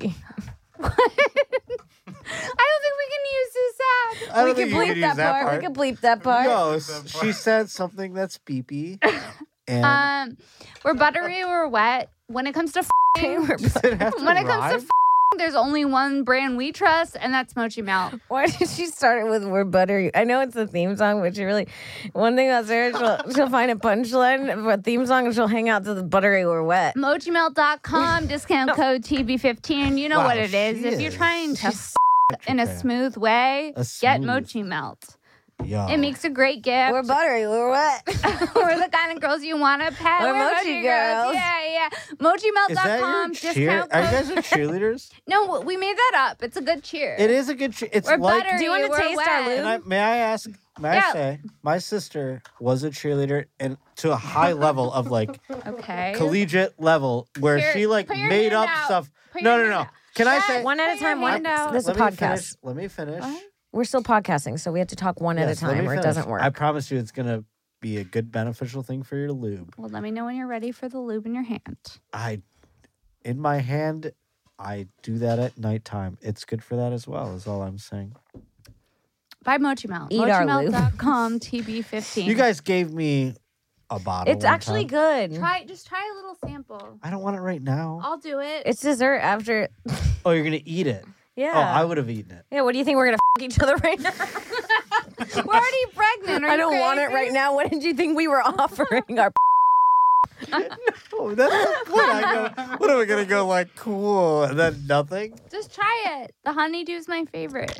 I don't think we can use this ad. I don't We think can you bleep can that, use that part. part. We can bleep that part. No, s- she said something that's beepy. And Um, we're buttery, we're wet. When it comes to f***ing, does it have to when it comes rhyme? to f***ing, there's only one brand we trust, and that's Mochi Melt. Why did she start it with "We're buttery"? I know it's a theme song, but she really one thing about Sarah, she'll, she'll find a punchline for a theme song and she'll hang out to the "Buttery or Wet." Mochi Melt dot com, discount code T B fifteen. You know Wow, what it is. she If you're is. trying to She's f- in a okay. smooth way, A get smooth. Mochi Melt. Yo. It makes a great gift. We're buttery, we're wet. We're the kind of girls you want to pet. We're Mochi girls. Yeah, yeah. Mochi Melt Is dot that com, your cheer? discount Are you code. guys are cheerleaders? No, we made that up. It's a good cheer. It is a good. Che- it's We're like. buttery. Do you wanna we're taste wet. our lube? And I, may I ask? May Yeah. I say my sister was a cheerleader and to a high level of like Okay. collegiate level where Here, she like put your made hand up out. stuff. Put No, your no, no. hand out. Can I Shut say? One at a Put your time. One. hand out. This is a Let me podcast. finish. Let me finish. What? We're still podcasting, so we have to talk one Yes, at a let me time, or it finish. doesn't work. I promise you, it's gonna be a good beneficial thing for your lube. Well, let me know when you're ready for the lube in your hand. I, in my hand, I do that at nighttime. It's good for that as well. Is all I'm saying. Buy Mochi Melt. Eat our Mochi Melt dot com T B fifteen. You guys gave me a bottle. It's one actually time. good. try just try a little sample. I don't want it right now. I'll do it. It's dessert after. Oh, you're gonna eat it. Yeah. Oh, I would have eaten it. Yeah. What do you think we're gonna f- each other right now? We're already pregnant. Are I you don't want it crazy? right now. What did you think we were offering? Our Oh, that's the point. I go, what are we gonna go like cool and then nothing? Just try it. The honeydew's my favorite.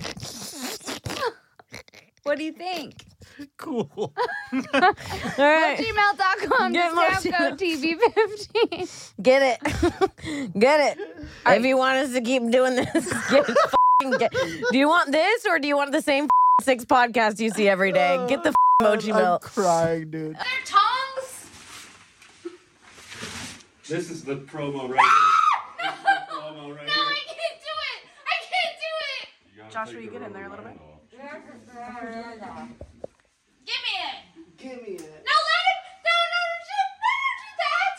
What do you think? Cool. All right. Mochi Melt dot com. Get Discount Mochi code T B fifteen. Get it. Get it. If you want us to keep doing this, get it. f***ing get. Do you want this or do you want the same f***ing six podcasts you see every day? Get the f***ing Mochi I'm Melt. crying, dude. Are there tongs? This is the promo right here. This is the promo right No, I can't do it. I can't do it. here. Joshua, you get in there a little bit. Give me it. Give me it. No, let him. No, no, no, don't, no, don't do that.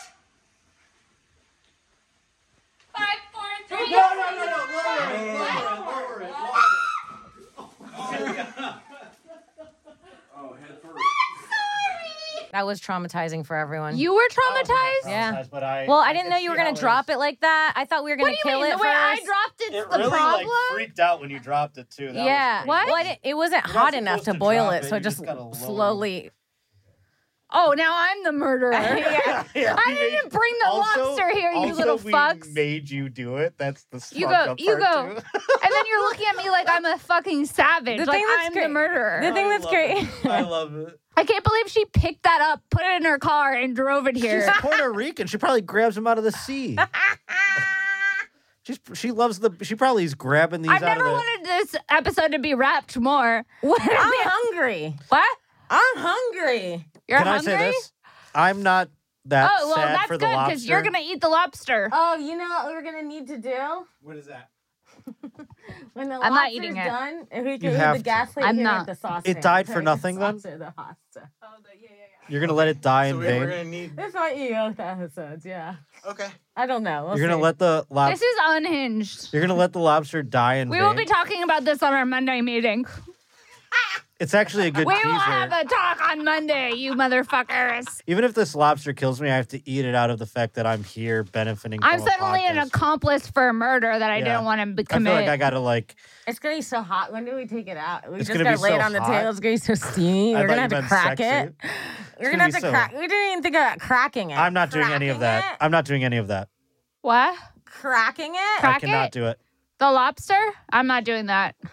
Five, four, three. No, no, no, no. Lower it. Lower it. Lower it. Lower it. Oh, head first. Sorry. That was traumatizing for everyone. You were traumatized? Yeah. But I, Well, I didn't know you were gonna drop it like that. I thought we were What gonna do you kill mean? it The way I first. dropped it's It the really problem? like freaked out when you dropped it too. That yeah. Was What? Well, I didn't, it wasn't You're not hot enough supposed to to boil drop it, it, so you it just just gotta lower it. slowly. Oh, now I'm the murderer. Yeah. Yeah, I we didn't made- bring the also- lobster here, you also little we fucks. made you do it. That's the You fucked go, up you part, go. too. And then you're looking at me like I'm a fucking savage. The like thing that's I'm great- the murderer. The thing I that's love great. it. I love it. I can't believe she picked that up, put it in her car, and drove it here. She's Puerto Rican. She probably grabs them out of the sea. She's she loves the. She probably is grabbing these I've out never of the. wanted this episode to be wrapped more. I'm hungry. What? I'm hungry. You're Can hungry? I say this? I'm not that Oh, well, sad that's for good the lobster. because you're going to eat the lobster. Oh, you know what we're gonna need to do What is that? when the I'm not lobster's eating it. done? If we You can leave have the to. gas plate I'm here not. with the sauce. It died for nothing then? The pasta. Oh, the, yeah, yeah, yeah. You're gonna let it die So in we, vain. we're gonna need. This might be both episodes. Yeah. Okay. I don't know. We'll You're gonna see. let the This lobster. is unhinged. You're gonna let the lobster die in We vain. will be talking about this on our Monday meeting. It's actually a good We teaser. will have a talk on Monday, you motherfuckers. Even if this lobster kills me, I have to eat it out of the fact that I'm here benefiting. I'm from a suddenly an podcast. accomplice for a murder that I Yeah. didn't want to I commit. feel like I gotta like. It's gonna be so hot. When do we take it out? We It's just gonna gotta be lay so it on the hot. table. It's gonna be so steamy. I We're thought gonna you have to meant crack sexy. it. We're gonna gonna have be to so- crack. We didn't even think about cracking it. I'm not doing any of Cracking that. it? I'm not doing any of that. What? Cracking it? Crack I cannot it? do it. The lobster? I'm not doing that.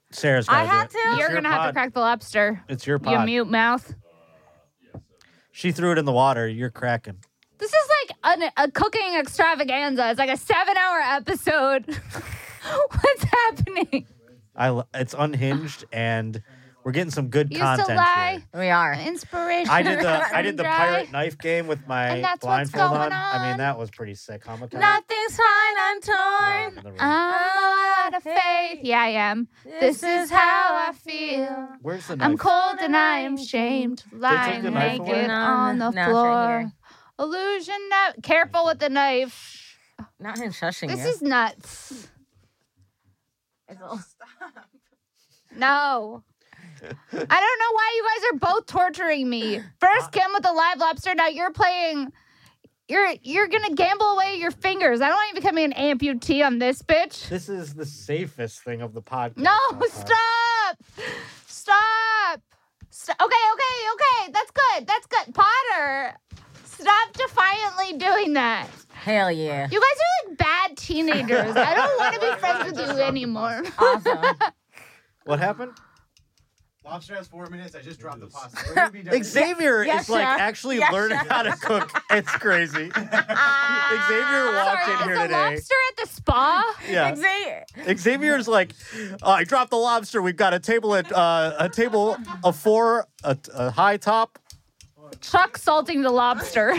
Sarah's I gotta had do it. to? It's You're your gonna have to pod. crack the lobster. It's your You pod. mute mouth. She threw it in the water. You're cracking. This is like an, a cooking extravaganza. It's like a seven-hour episode. What's happening? I. l- It's unhinged, and we're getting some good Used content to lie. here. We are. Inspiration. I did the I did the Dry. pirate knife game with my And that's what's blindfold going on. I mean, on. that was pretty sick. How much? Nothing's fine, I'm torn. I'm out of faith. Yeah, I am. This is how I feel. Where's the knife? I'm cold and I am shamed, lying the knife away? naked on the No, it's right floor. here. Illusion. No- Careful with the knife. Not him shushing This you. is nuts. It's all- No. I don't know why you guys are both torturing me. First Kim with the live lobster. Now you're playing. You're you're gonna gamble away your fingers. I don't want you becoming an amputee on this bitch. This is the safest thing of the podcast. No, so far. stop. Stop. Stop. Okay, okay, okay. That's good. That's good. Potter, stop defiantly doing that. Hell yeah. You guys are like bad teenagers. I don't want to be friends with you anymore. Awesome. What happened? Lobster has four minutes. I just dropped the pasta. We're gonna be done. Xavier Yes, is like chef. actually Yes, learning chef. how to cook. It's crazy. Xavier walked Sorry, in is here the today. lobster at the spa? Yeah. Xavier. Xavier's like, oh, I dropped the lobster. We've got a table at uh, a table of four, a, a high top. Chuck salting the lobster.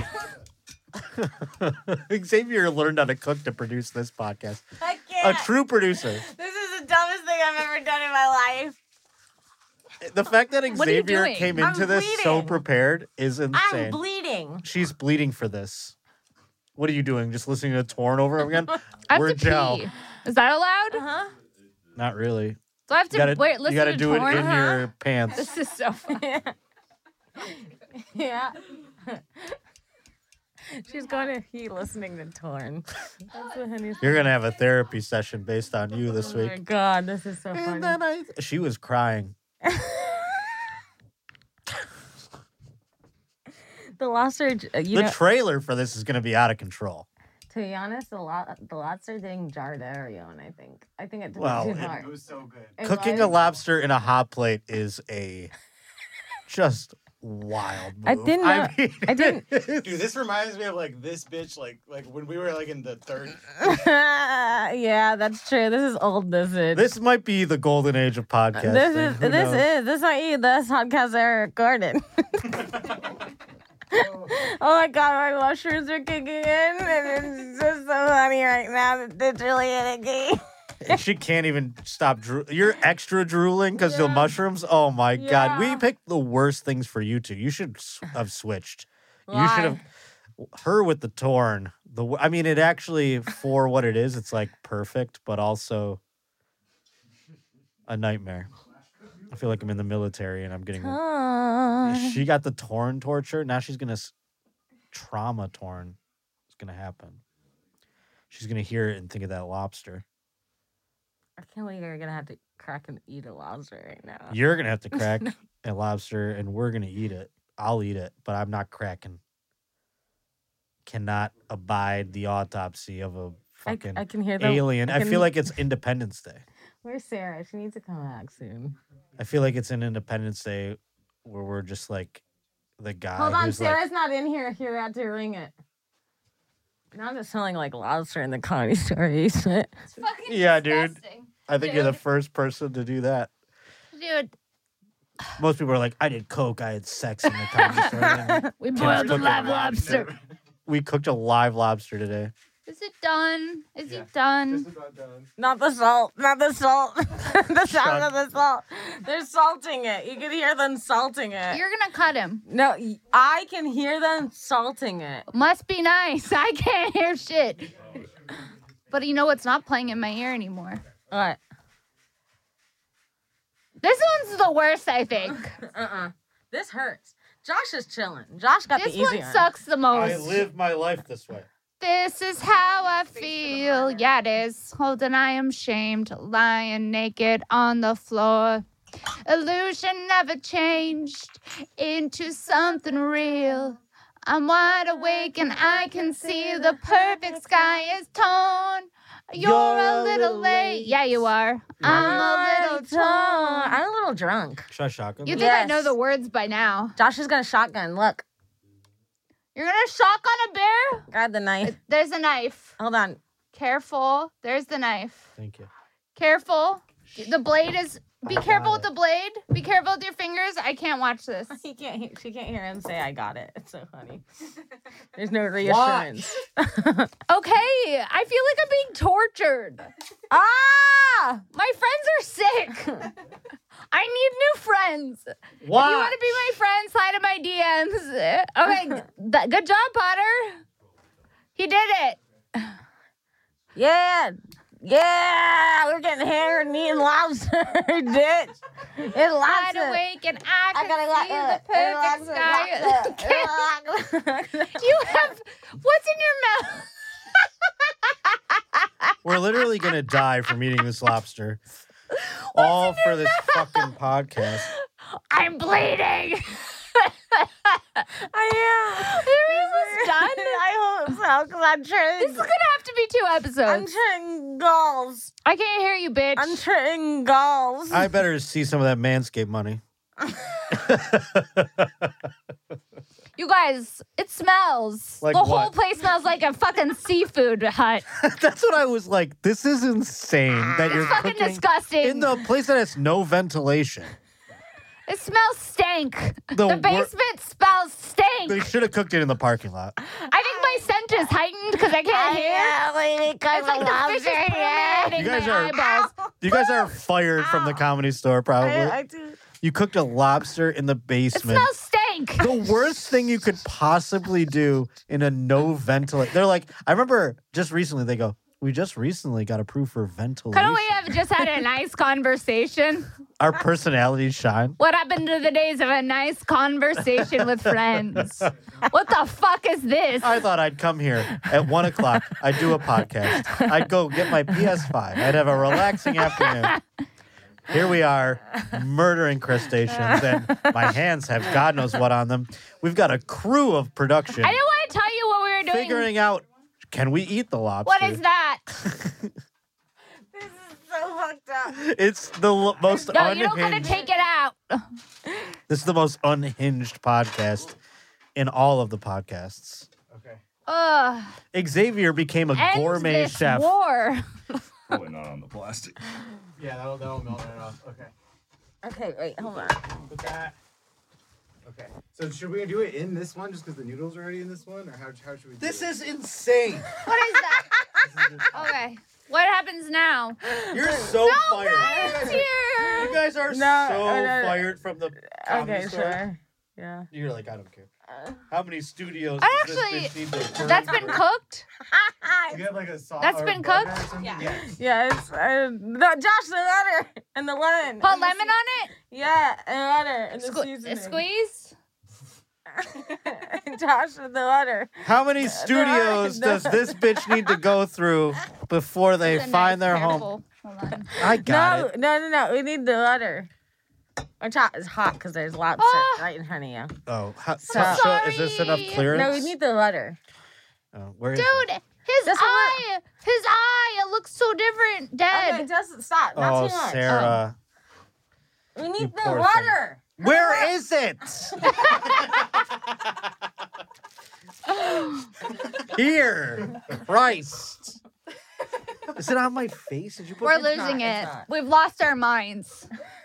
Xavier learned how to cook to produce this podcast. I A can't. true producer. This is the dumbest thing I've ever done in my life. The fact that What are you Xavier doing? came I'm into this so bleeding. prepared is insane. I'm bleeding. She's bleeding for this. What are you doing? Just listening to Torn over again? I have We're to gel. pee. Is that allowed? Uh-huh. Not really. Do I have to You gotta, wait? Listen you gotta to do Torn? it in your pants. This is so fun. Yeah. She's going to he listening to Torn. That's what Henny's You're gonna have a therapy session based on you this Oh my week. god, this is so And funny. then I, she was crying. The lobster, uh, you the know, trailer for this is gonna be out of control. to be honest, the lot, the lobster didn't jar the Arion, I think. I think it took Well, too it- hard. It was so good. It Cooking was? a lobster in a hot plate is a just wild move. I didn't know- mean, I didn't- Dude, this reminds me of like this bitch, like like when we were like in the third. Yeah, that's true. This is old dosage. This might be the golden age of podcasting. This is Who this knows? is this might be the podcast Eric Gordon. Oh my god, my mushrooms are kicking in, and it's just so funny right now. It's really in And she can't even stop. Dro- You're extra drooling because the Yeah. mushrooms. Oh my god, we Yeah. picked the worst things for you two. You should s- have switched. You Why? should have her with the torn. The w- I mean, it actually for what it is, it's like perfect, but also a nightmare. I feel like I'm in the military and I'm getting. Torn. She got the torn torture. Now she's gonna s- trauma torn. It's gonna happen. She's gonna hear it and think of that lobster. I can't believe you're gonna have to crack and eat a lobster right now. You're gonna have to crack a lobster, and we're gonna eat it. I'll eat it, but I'm not cracking. Cannot abide the autopsy of a I, fucking I can hear them. alien. I, can- feel like it's Independence Day. Where's Sarah? She needs to come back soon. I feel like it's an Independence Day where we're just like the guy. Hold on, who's Sarah's like, not in here. You're at to ring it. Now I'm just selling like lobster in the comedy store. You said. It's fucking Yeah, dude. disgusting. I think you're the Dude. first person to do that. Dude, Most people are like, I did coke, I had sex in the comedy store. And we Kim's boiled a cooking live lobster. we cooked a live lobster today. Is it done? Is Yeah. it done? Just about done. Not the salt. Not the salt. the Shut- sound of the salt. They're salting it. You can hear them salting it. You're gonna cut him. No, y- I can hear them salting it. Must be nice. I can't hear shit. But you know what's not playing in my ear anymore? What? This one's the worst, I think. Uh-uh. This hurts. Josh is chilling. Josh got This the easy one sucks the most. I live my life this way. This is how I feel. Yeah, it is. Hold on, I am shamed, lying naked on the floor. Illusion never changed into something real. I'm wide awake and I can see the perfect sky is torn. You're a little late. Yeah, you are. I'm a little torn. little drunk. Should I shotgun? You this? think I Yes. know the words by now? Josh is gonna shotgun. Look, You're gonna shotgun a bear? grab the knife. There's a knife. Hold on. Careful. There's the knife. Thank you. Careful. The blade is. Be I careful got with the blade. Be careful with your fingers. I can't watch this. He can't. He, she can't hear him say, "I got it." It's so funny. There's no reassurance. Okay, I feel like I'm being tortured. Ah! My friends are sick. I need new friends. What? If you want to be my friend, slide in my D Ms. Okay, th- good job, Potter. He did it. Yeah. Yeah, we're getting hair and eating lobster. Ditch. It's Wide lobster. awake and I I can gotta see lock the it. perfect sky. You have what's in your mouth? We're literally gonna die from eating this lobster. All for this fucking podcast. I'm bleeding. I am. Is this done? I hope so, because I'm trying. This is gonna have to be two I'm episodes. trying goals. I can't hear you, bitch. I'm trying goals. I better see some of that Manscaped money. You guys, it smells. Like the whole what? place smells like a fucking seafood hut. That's what I was like. This is insane that you're It's fucking cooking disgusting. in the place that has no ventilation. It smells stank. The The, wor- basement smells stank. They should have cooked it in the parking lot. I think my scent is heightened because I can't hear. It's like the fish is permeating You guys my are- eyeballs. You guys are fired from the comedy store, probably. I, I do. You cooked a lobster in the It basement. smells stank. The worst thing you could possibly do in a no ventilation. They're like, I remember just recently they go, we just recently got approved for ventilation. Couldn't we have just had a nice conversation? Our personalities shine. What happened to the days of a nice conversation with friends? What the fuck is this? I thought I'd come here at one o'clock. I'd do a podcast. I'd go get my P S five. I'd have a relaxing afternoon. Here we are, murdering crustaceans, and my hands have God knows what on them. We've got a crew of production I didn't want to tell you what we were doing. figuring out, can we eat the lobster? What is that? This is so fucked up. It's the l- most No, you unhinged. don't gotta take it out. This is the most unhinged podcast in all of the podcasts. Okay. Ugh. Xavier became a End gourmet this chef. war. Probably not on the plastic. Yeah, that'll, that'll melt right off. Okay. Okay, wait, hold on. Put that. Okay. So should we do it in this one just because the noodles are already in this one? Or how, how should we do This it? is insane. What is that? Okay. What happens now? You're so fired. It's here. You guys are No, so no, no. fired from the comedy Okay, store. sure. Yeah. You're like, I don't care. How many studios I does actually- this bitch need to burn That's been through? cooked. Do you have like a sauce? That's or been butter or cooked? something? Yeah. Yes. Yeah, it's, uh, no, Josh, the letter and the lemon. Put lemon on it. Yeah, and letter and the Sque- seasoning. squeeze. Josh with the letter. How many studios no. does this bitch need to go through before they It's a find nice, their home? careful- Hold on. I got No, it. no, no, no. We need the letter. Our top is hot because there's lobster Ah. right in front of you. Oh, how, So- so, so is this enough Sorry. clearance? No, we need the letter. Oh, where is Dude, it? his That's what eye, his eye, it looks so different. Dead. Okay, just stop. Not Oh, too much. Sarah. We You need the poor letter. Where is it? Here. Christ. Is it on my face? Did you put We're It's not, losing it's it. not. We've lost our minds.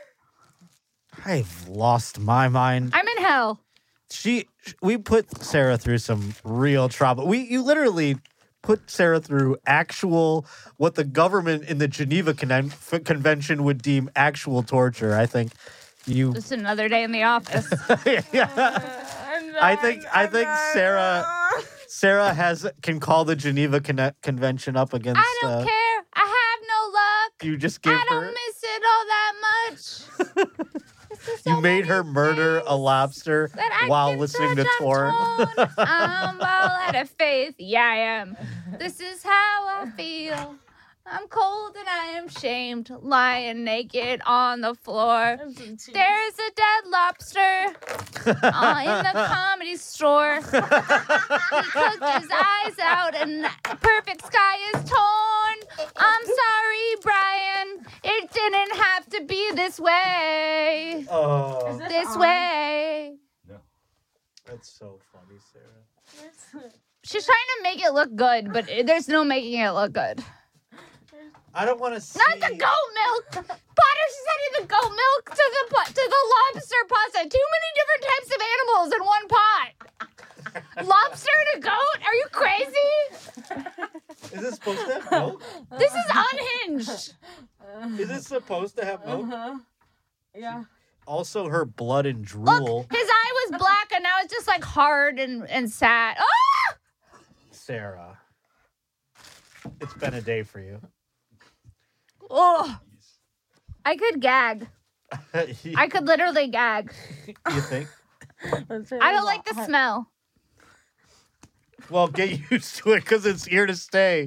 I've lost my mind. I'm in hell. She, we put Sarah through some real trouble. We, you literally put Sarah through actual, what the government in the Geneva Con- Convention would deem actual torture. I think you. Just another day in the office. Yeah. I think I think Sarah Sarah has can call the Geneva Con- Convention up against. I don't uh, care. I have no luck. You just gave I don't her. miss it all that much. This is You so made many her murder a things lobster that I while can listening to touch on Torn. tone. I'm all out of faith. Yeah, I am. This is how I feel. I'm cold and I am shamed, lying naked on the floor. There's a dead lobster uh, in the comedy store. He cooked his eyes out and perfect sky is torn. I'm sorry, Brian. It didn't have to be this way. Oh, This, this way. that's so funny, Sarah. She's trying to make it look good, but there's no making it look good. I don't want to see. Not the goat milk. Potter, she's adding the goat milk to the po- to the lobster pasta. Too many different types of animals in one pot. Lobster and a goat? Are you crazy? Is this supposed to have milk? This is unhinged. Is it supposed to have milk? Uh-huh. Yeah. Also, her blood and drool. Look, his eye was black and now it's just like hard and, and sad. Ah! Sarah, it's been a day for you. Oh, I could gag. you, I could literally gag. you think? I don't like the smell. Well, get used to it because it's here to stay.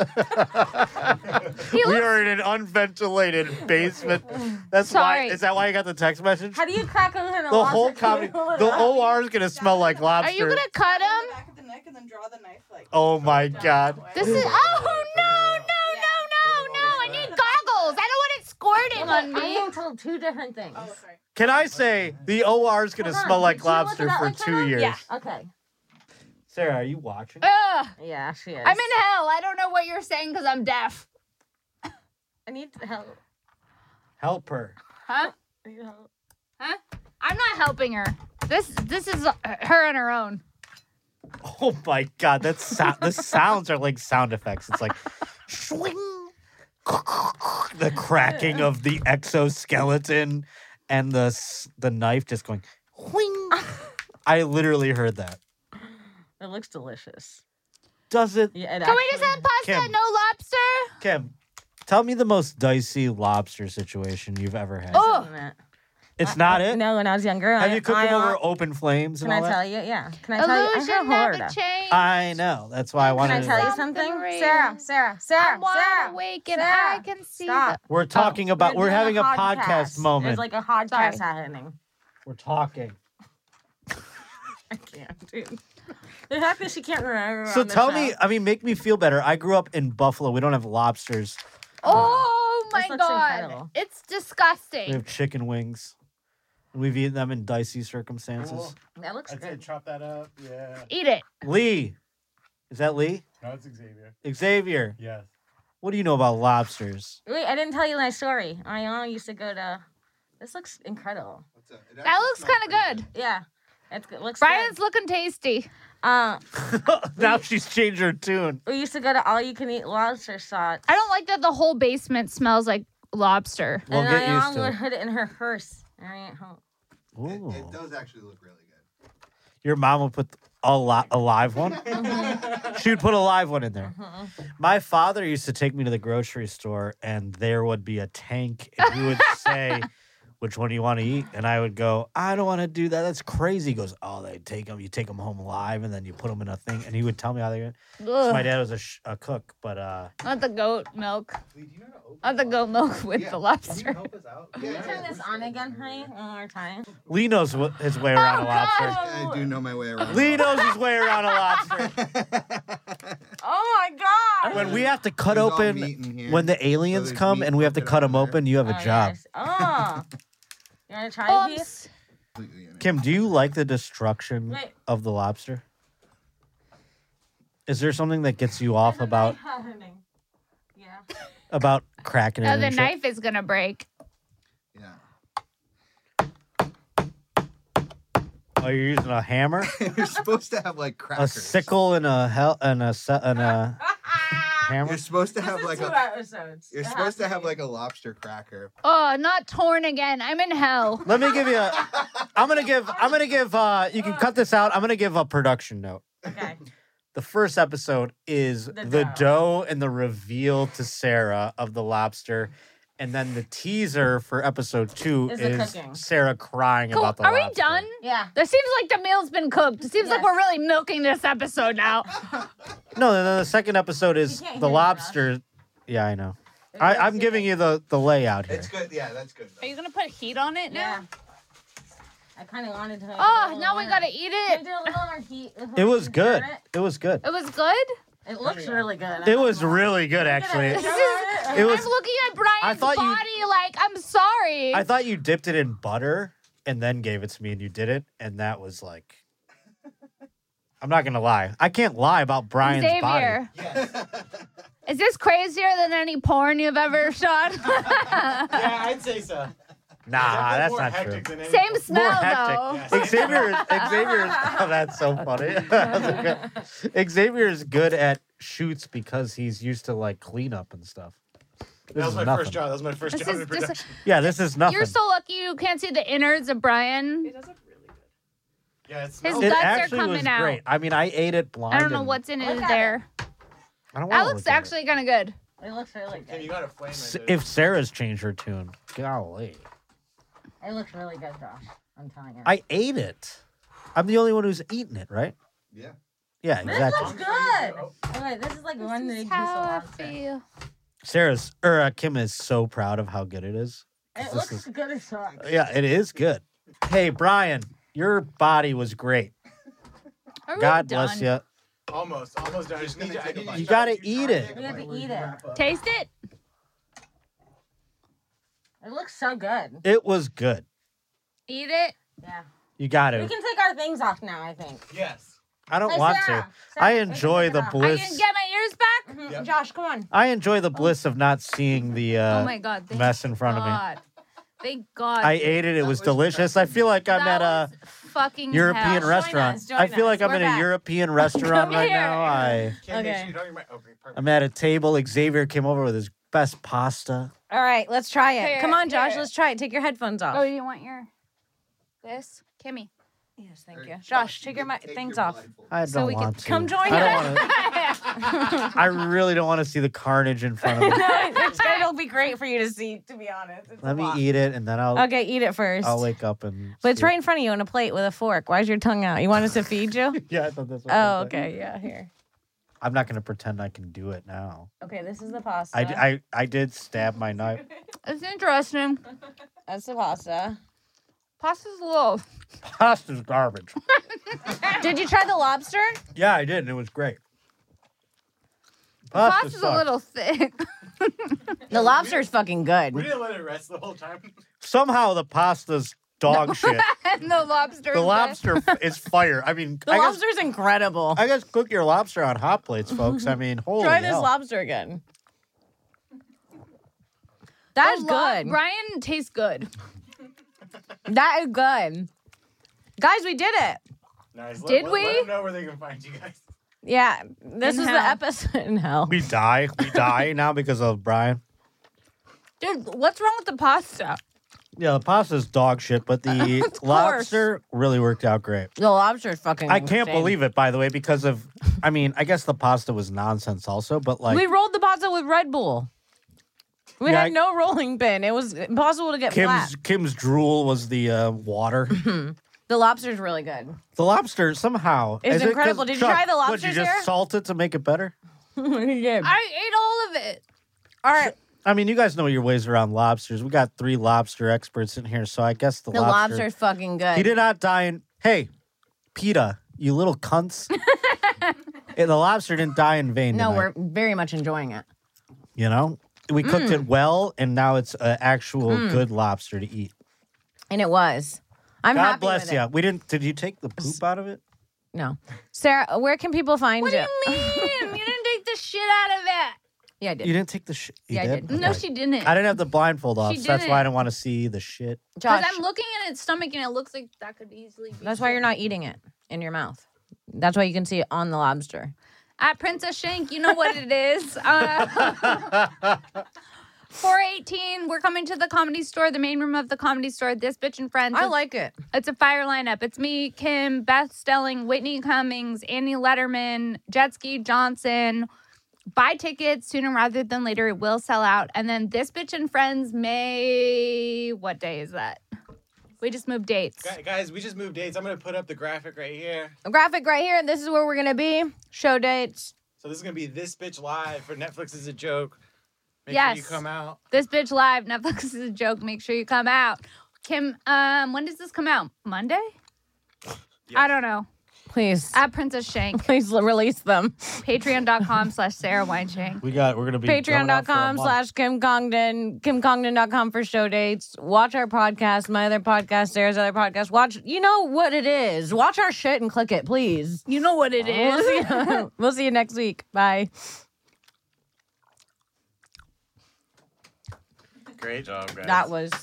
we are in an unventilated basement. That's Sorry. why. Is that why you got the text message? How do you crack open a The lobster? whole Can you comedy. pull it The out? O R is gonna smell like lobster. Are you gonna cut him? Back of the neck and then draw the knife like. Oh my god. This is. Oh no no no no no! I need goggles. I don't want it squirting on I'm me. being told two different things. Oh, sorry. Can I say the O R is gonna Hold on, smell like did you look lobster it up for like that? two years? Yeah. Okay. Sarah, are you watching? Ugh. Yeah, she is. I'm in hell. I don't know what you're saying because I'm deaf. I need help. Help her. Huh? I need help. Huh? I'm not helping her. This this is uh, her on her own. Oh my god, that's so- the sounds are like sound effects. It's like swing, the cracking of the exoskeleton, and the s- the knife just going. Whing. I literally heard that. It looks delicious. Does it? Yeah, it Can we just have pasta, Kim. no lobster? Kim, tell me the most dicey lobster situation you've ever had. Oh. It's not it? No, when I was younger. Have I, you cooked I, them over uh, open flames Can and I all that? tell you? Yeah. Can I tell you? I'm Illusion from never Florida. changed. I know. That's why I wanted Can I to tell know. you something? Something real. Sarah, Sarah, Sarah, I'm wide Sarah. awake and Sarah, I can see stop. We're talking about, we're doing having a podcast moment. There's like a podcast Sorry. happening. We're talking. I can't, dude. The fact that she can't remember. So on the tell show. me, I mean, make me feel better. I grew up in Buffalo. We don't have lobsters. Oh my This looks god. incredible. It's We disgusting. have chicken wings. We've eaten them in dicey circumstances. Cool. That looks I'd say good. chop that up. Yeah. Eat it. Lee. Is that Lee? No, it's Xavier. Xavier. Yes. What do you know about lobsters? Wait, I didn't tell you my story. I used to go to. This looks incredible. What's that? It That actually looks smells kind of pretty good. Yeah, it's, it looks Brian's looking tasty. good. Uh, Now she's changed her tune. we used to go to all you can eat lobster spots. I don't like that the whole basement smells like lobster. We'll and get my used mom to would it. put it in her purse. All right, home. It, Ooh. it does actually look really good. Your mom would put a, li- a live one? She would put a live one in there. My father used to take me to the grocery store, and there would be a tank, and he would say, which one do you want to eat? And I would go, I don't want to do that. That's crazy. He goes, oh, they take them. You take them home live, and then you put them in a thing. And he would tell me how they go. So my Ugh. dad was a, sh- a cook, but uh, Not the goat milk. Lee, do you know how to open Not the goat milk with Yeah. the Can you lobster. help us out? Can you turn this on again, honey? One more time. Lee knows what, his way around Oh, a lobster. God. I do know my way around. Lee knows his way around a lobster. Oh my god! When we have to cut There's all open, meat in here. when the aliens there's come meat and we have to cooking cut them over there. open, you have a Oh, job. yes. Oh. You want to try Oh, a I'm piece? s- Completely in it. Kim, do you like the destruction Wait. of the lobster? Is there something that gets you off about Yeah. about cracking it? Oh, and the shit? knife is gonna break. Yeah. Oh, you're using a hammer, You're supposed to have like a crackers. sickle, and a hell, and a se- and a hammer. You're supposed to have This like is two a. episodes. You're It supposed has to have be. like a lobster cracker. Oh, not torn again. I'm in hell. Let me give you a. I'm gonna give. I'm gonna give. Uh, you can cut this out. I'm gonna give a production note. Okay. The first episode is The the, dough. dough and the reveal to Sarah of the lobster. And then the teaser for episode two Is is, the cooking. Sarah crying Cool. about the Are we lobster. done? Yeah. There seems like the meal's been cooked. It seems like Yes. we're really milking this episode now. No, then the second episode is You can't the hear me, lobster. Yeah, I know. I, I'm giving you the, the layout here. It's good. Yeah, that's good. Are you gonna put heat on it now? I kind of wanted to. Oh, now we gotta eat Can it. we do a little more heat? It was good. It was good. It was good. It looks really good. It was really good, actually. This is, It was- I'm looking at Brian's thought you- body like I'm sorry. I thought you dipped it in butter and then gave it to me, and you did it, and that was like. I'm not gonna lie. I can't lie about Brian's body. Xavier. Is this crazier than any porn you've ever shot? Yeah, I'd say so. Nah, that's more not hectic true. than any- Same smell More though. hectic. Xavier, is- Xavier, is, oh, that's so funny. Xavier is good at shoots because he's used to like cleanup and stuff. This That was is my nothing. first job. That was my first This job is- in this is- production. Yeah, this is nothing. You're so lucky you can't see the innards of Brian. It does look really good. Yeah, it His smells. it guts are actually coming was out. great. I mean, I ate it blind. I don't know and- what's in it Look at there. I don't That wanna looks look at it. actually kind of good. It looks really Tim, you good. got a flame S- right there. If Sarah's changed her tune, golly. It looks really good, Josh. I'm telling you. I ate it. I'm the only one who's eaten it, right? Yeah. Yeah, This exactly. looks good. Okay, this is like one This big is piece of how I lobster. feel. Sarah's or uh, Kim is so proud of how good it is. It This looks is- good as fuck. Yeah, it is good. Hey, Brian, your body was great. Are we God done? bless you. Almost, almost done. I just need to. I need to You gotta eat it. We have to eat it. Taste it. It looks so good. It was good. Eat it. Yeah. You got We to. can take our things off now, I think. Yes. I don't Hey, want Sarah. to. Sarah, I we can enjoy take the it off. I bliss. can get my ears back. Mhm. Yep. Josh, come on. I enjoy the bliss of not seeing the uh, oh my god. Thank mess in front of me. God. Thank God. I ate it. It was delicious. I feel like I'm That at a was fucking European hell. Join restaurant. us, join I feel us. like I'm We're in a back. European restaurant Come right here. now. I Kim, make Okay. sure you don't eat my. Okay, perfect. I'm at a table. Xavier came over with his best pasta. All right, let's try it. Here, Come on, Josh, here. let's try it. Take your headphones off. Oh, you want your this, Kimmy? Yes, thank Or you. Josh, Josh, you take your can mi- take things your off. blindfold. I don't So we can want to. come join I us. don't wanna- I really don't want to see the carnage in front of me. it's gonna be great for you to see, to be honest. It's a Let me lot. eat it, and then I'll Okay, eat it first. I'll wake up and. But it's see it. right in front of you on a plate with a fork. Why's your tongue out? You want us to feed you? Yeah, I thought that's what Oh, it was. okay. Yeah, here. I'm not gonna pretend I can do it now. Okay, this is the pasta. I, d- I, I did stab my knife. It's interesting. That's the pasta. Pasta's a little. Pasta's garbage. Did you try the lobster? Yeah, I did, and it was great. Pasta's, Pasta a sucks. little thick. The lobster's fucking good. We didn't let it rest the whole time. Somehow the pasta's dog shit. and the lobster. The is lobster f- is fire. I mean, The I guess, lobster's incredible. I guess cook your lobster on hot plates, folks. I mean, holy Try this hell. lobster again. That's The lo- good. Brian tastes good. That is good. Guys, we did it. Nice. Did let, we? Let them know where they can find you guys. Yeah, this In is hell. the episode in hell. We die. We die now because of Brian. Dude, what's wrong with the pasta? Yeah, the pasta's dog shit, but the Of course. lobster really worked out great. The lobster's fucking I can't insane. believe it, by the way, because of, I mean, I guess the pasta was nonsense also, but like, we rolled the pasta with Red Bull. We Yeah, had I- no rolling pin. It was impossible to get Kim's flat. Kim's drool was the uh, water. The lobster's really good. The lobster somehow It's is it 'cause- incredible. Did you Chuck, try the Would lobsters you just here? salt it to make it better? yeah. I ate all of it. All right. I mean, you guys know your ways around lobsters. We got three lobster experts in here, so I guess the, The lobster. lobster's fucking good. He did not die in. Hey, PETA, you little cunts. Eh, the lobster didn't die in vain. No, tonight, we're very much enjoying it. You know, we cooked Mm. it well, and now it's an actual good lobster to eat. And it was. I'm God happy bless with you. it. We didn't. Did you take the poop out of it? No. Sarah, where can people find What you? do you mean? You didn't take the shit out of it. Yeah, I did. You didn't take the shit. Yeah, I did. No, Okay. she didn't. I didn't have the blindfold off, She so that's why I didn't. didn't want to see the shit. Because Josh, I'm looking at its stomach and it looks like that could easily be. that's why you're not eating it in your mouth. That's why you can see it on the lobster. At Princess Shank, you know what it is. Uh, four eighteen, we're coming to the Comedy Store, the main room of the Comedy Store. This Bitch and Friends. I It's- like it. It's a fire lineup. It's me, Kim, Beth Stelling, Whitney Cummings, Annie Letterman, Jetski Johnson. Buy tickets sooner rather than later. It will sell out. And then This Bitch and Friends, May. What day is that? We just moved dates. Gu- Guys, we just moved dates. I'm going to put up the graphic right here. A graphic right here. This is where we're going to be. Show dates. So this is going to be This Bitch Live for Netflix is a Joke. Make yes. sure you come out. This bitch live. Netflix is a joke. Make sure you come out. Kim, um, when does this come out? Monday? I don't know. Please. At Princess Shank. Please l- release them. Patreon.com slash Sarah Weinshank. We got. We're gonna be drumming out for a Patreon.com month. slash Kim Congdon. Kim Congdon dot com for show dates. Watch our podcast, my other podcast, Sarah's other podcast. Watch, you know what it is. Watch our shit and click it, please. You know what it We'll is. see you, we'll see you next week. Bye. Great job, guys. That was.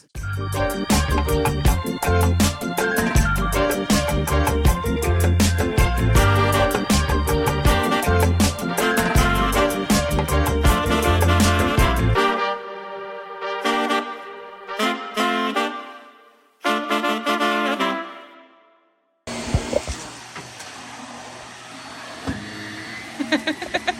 Ha ha ha ha.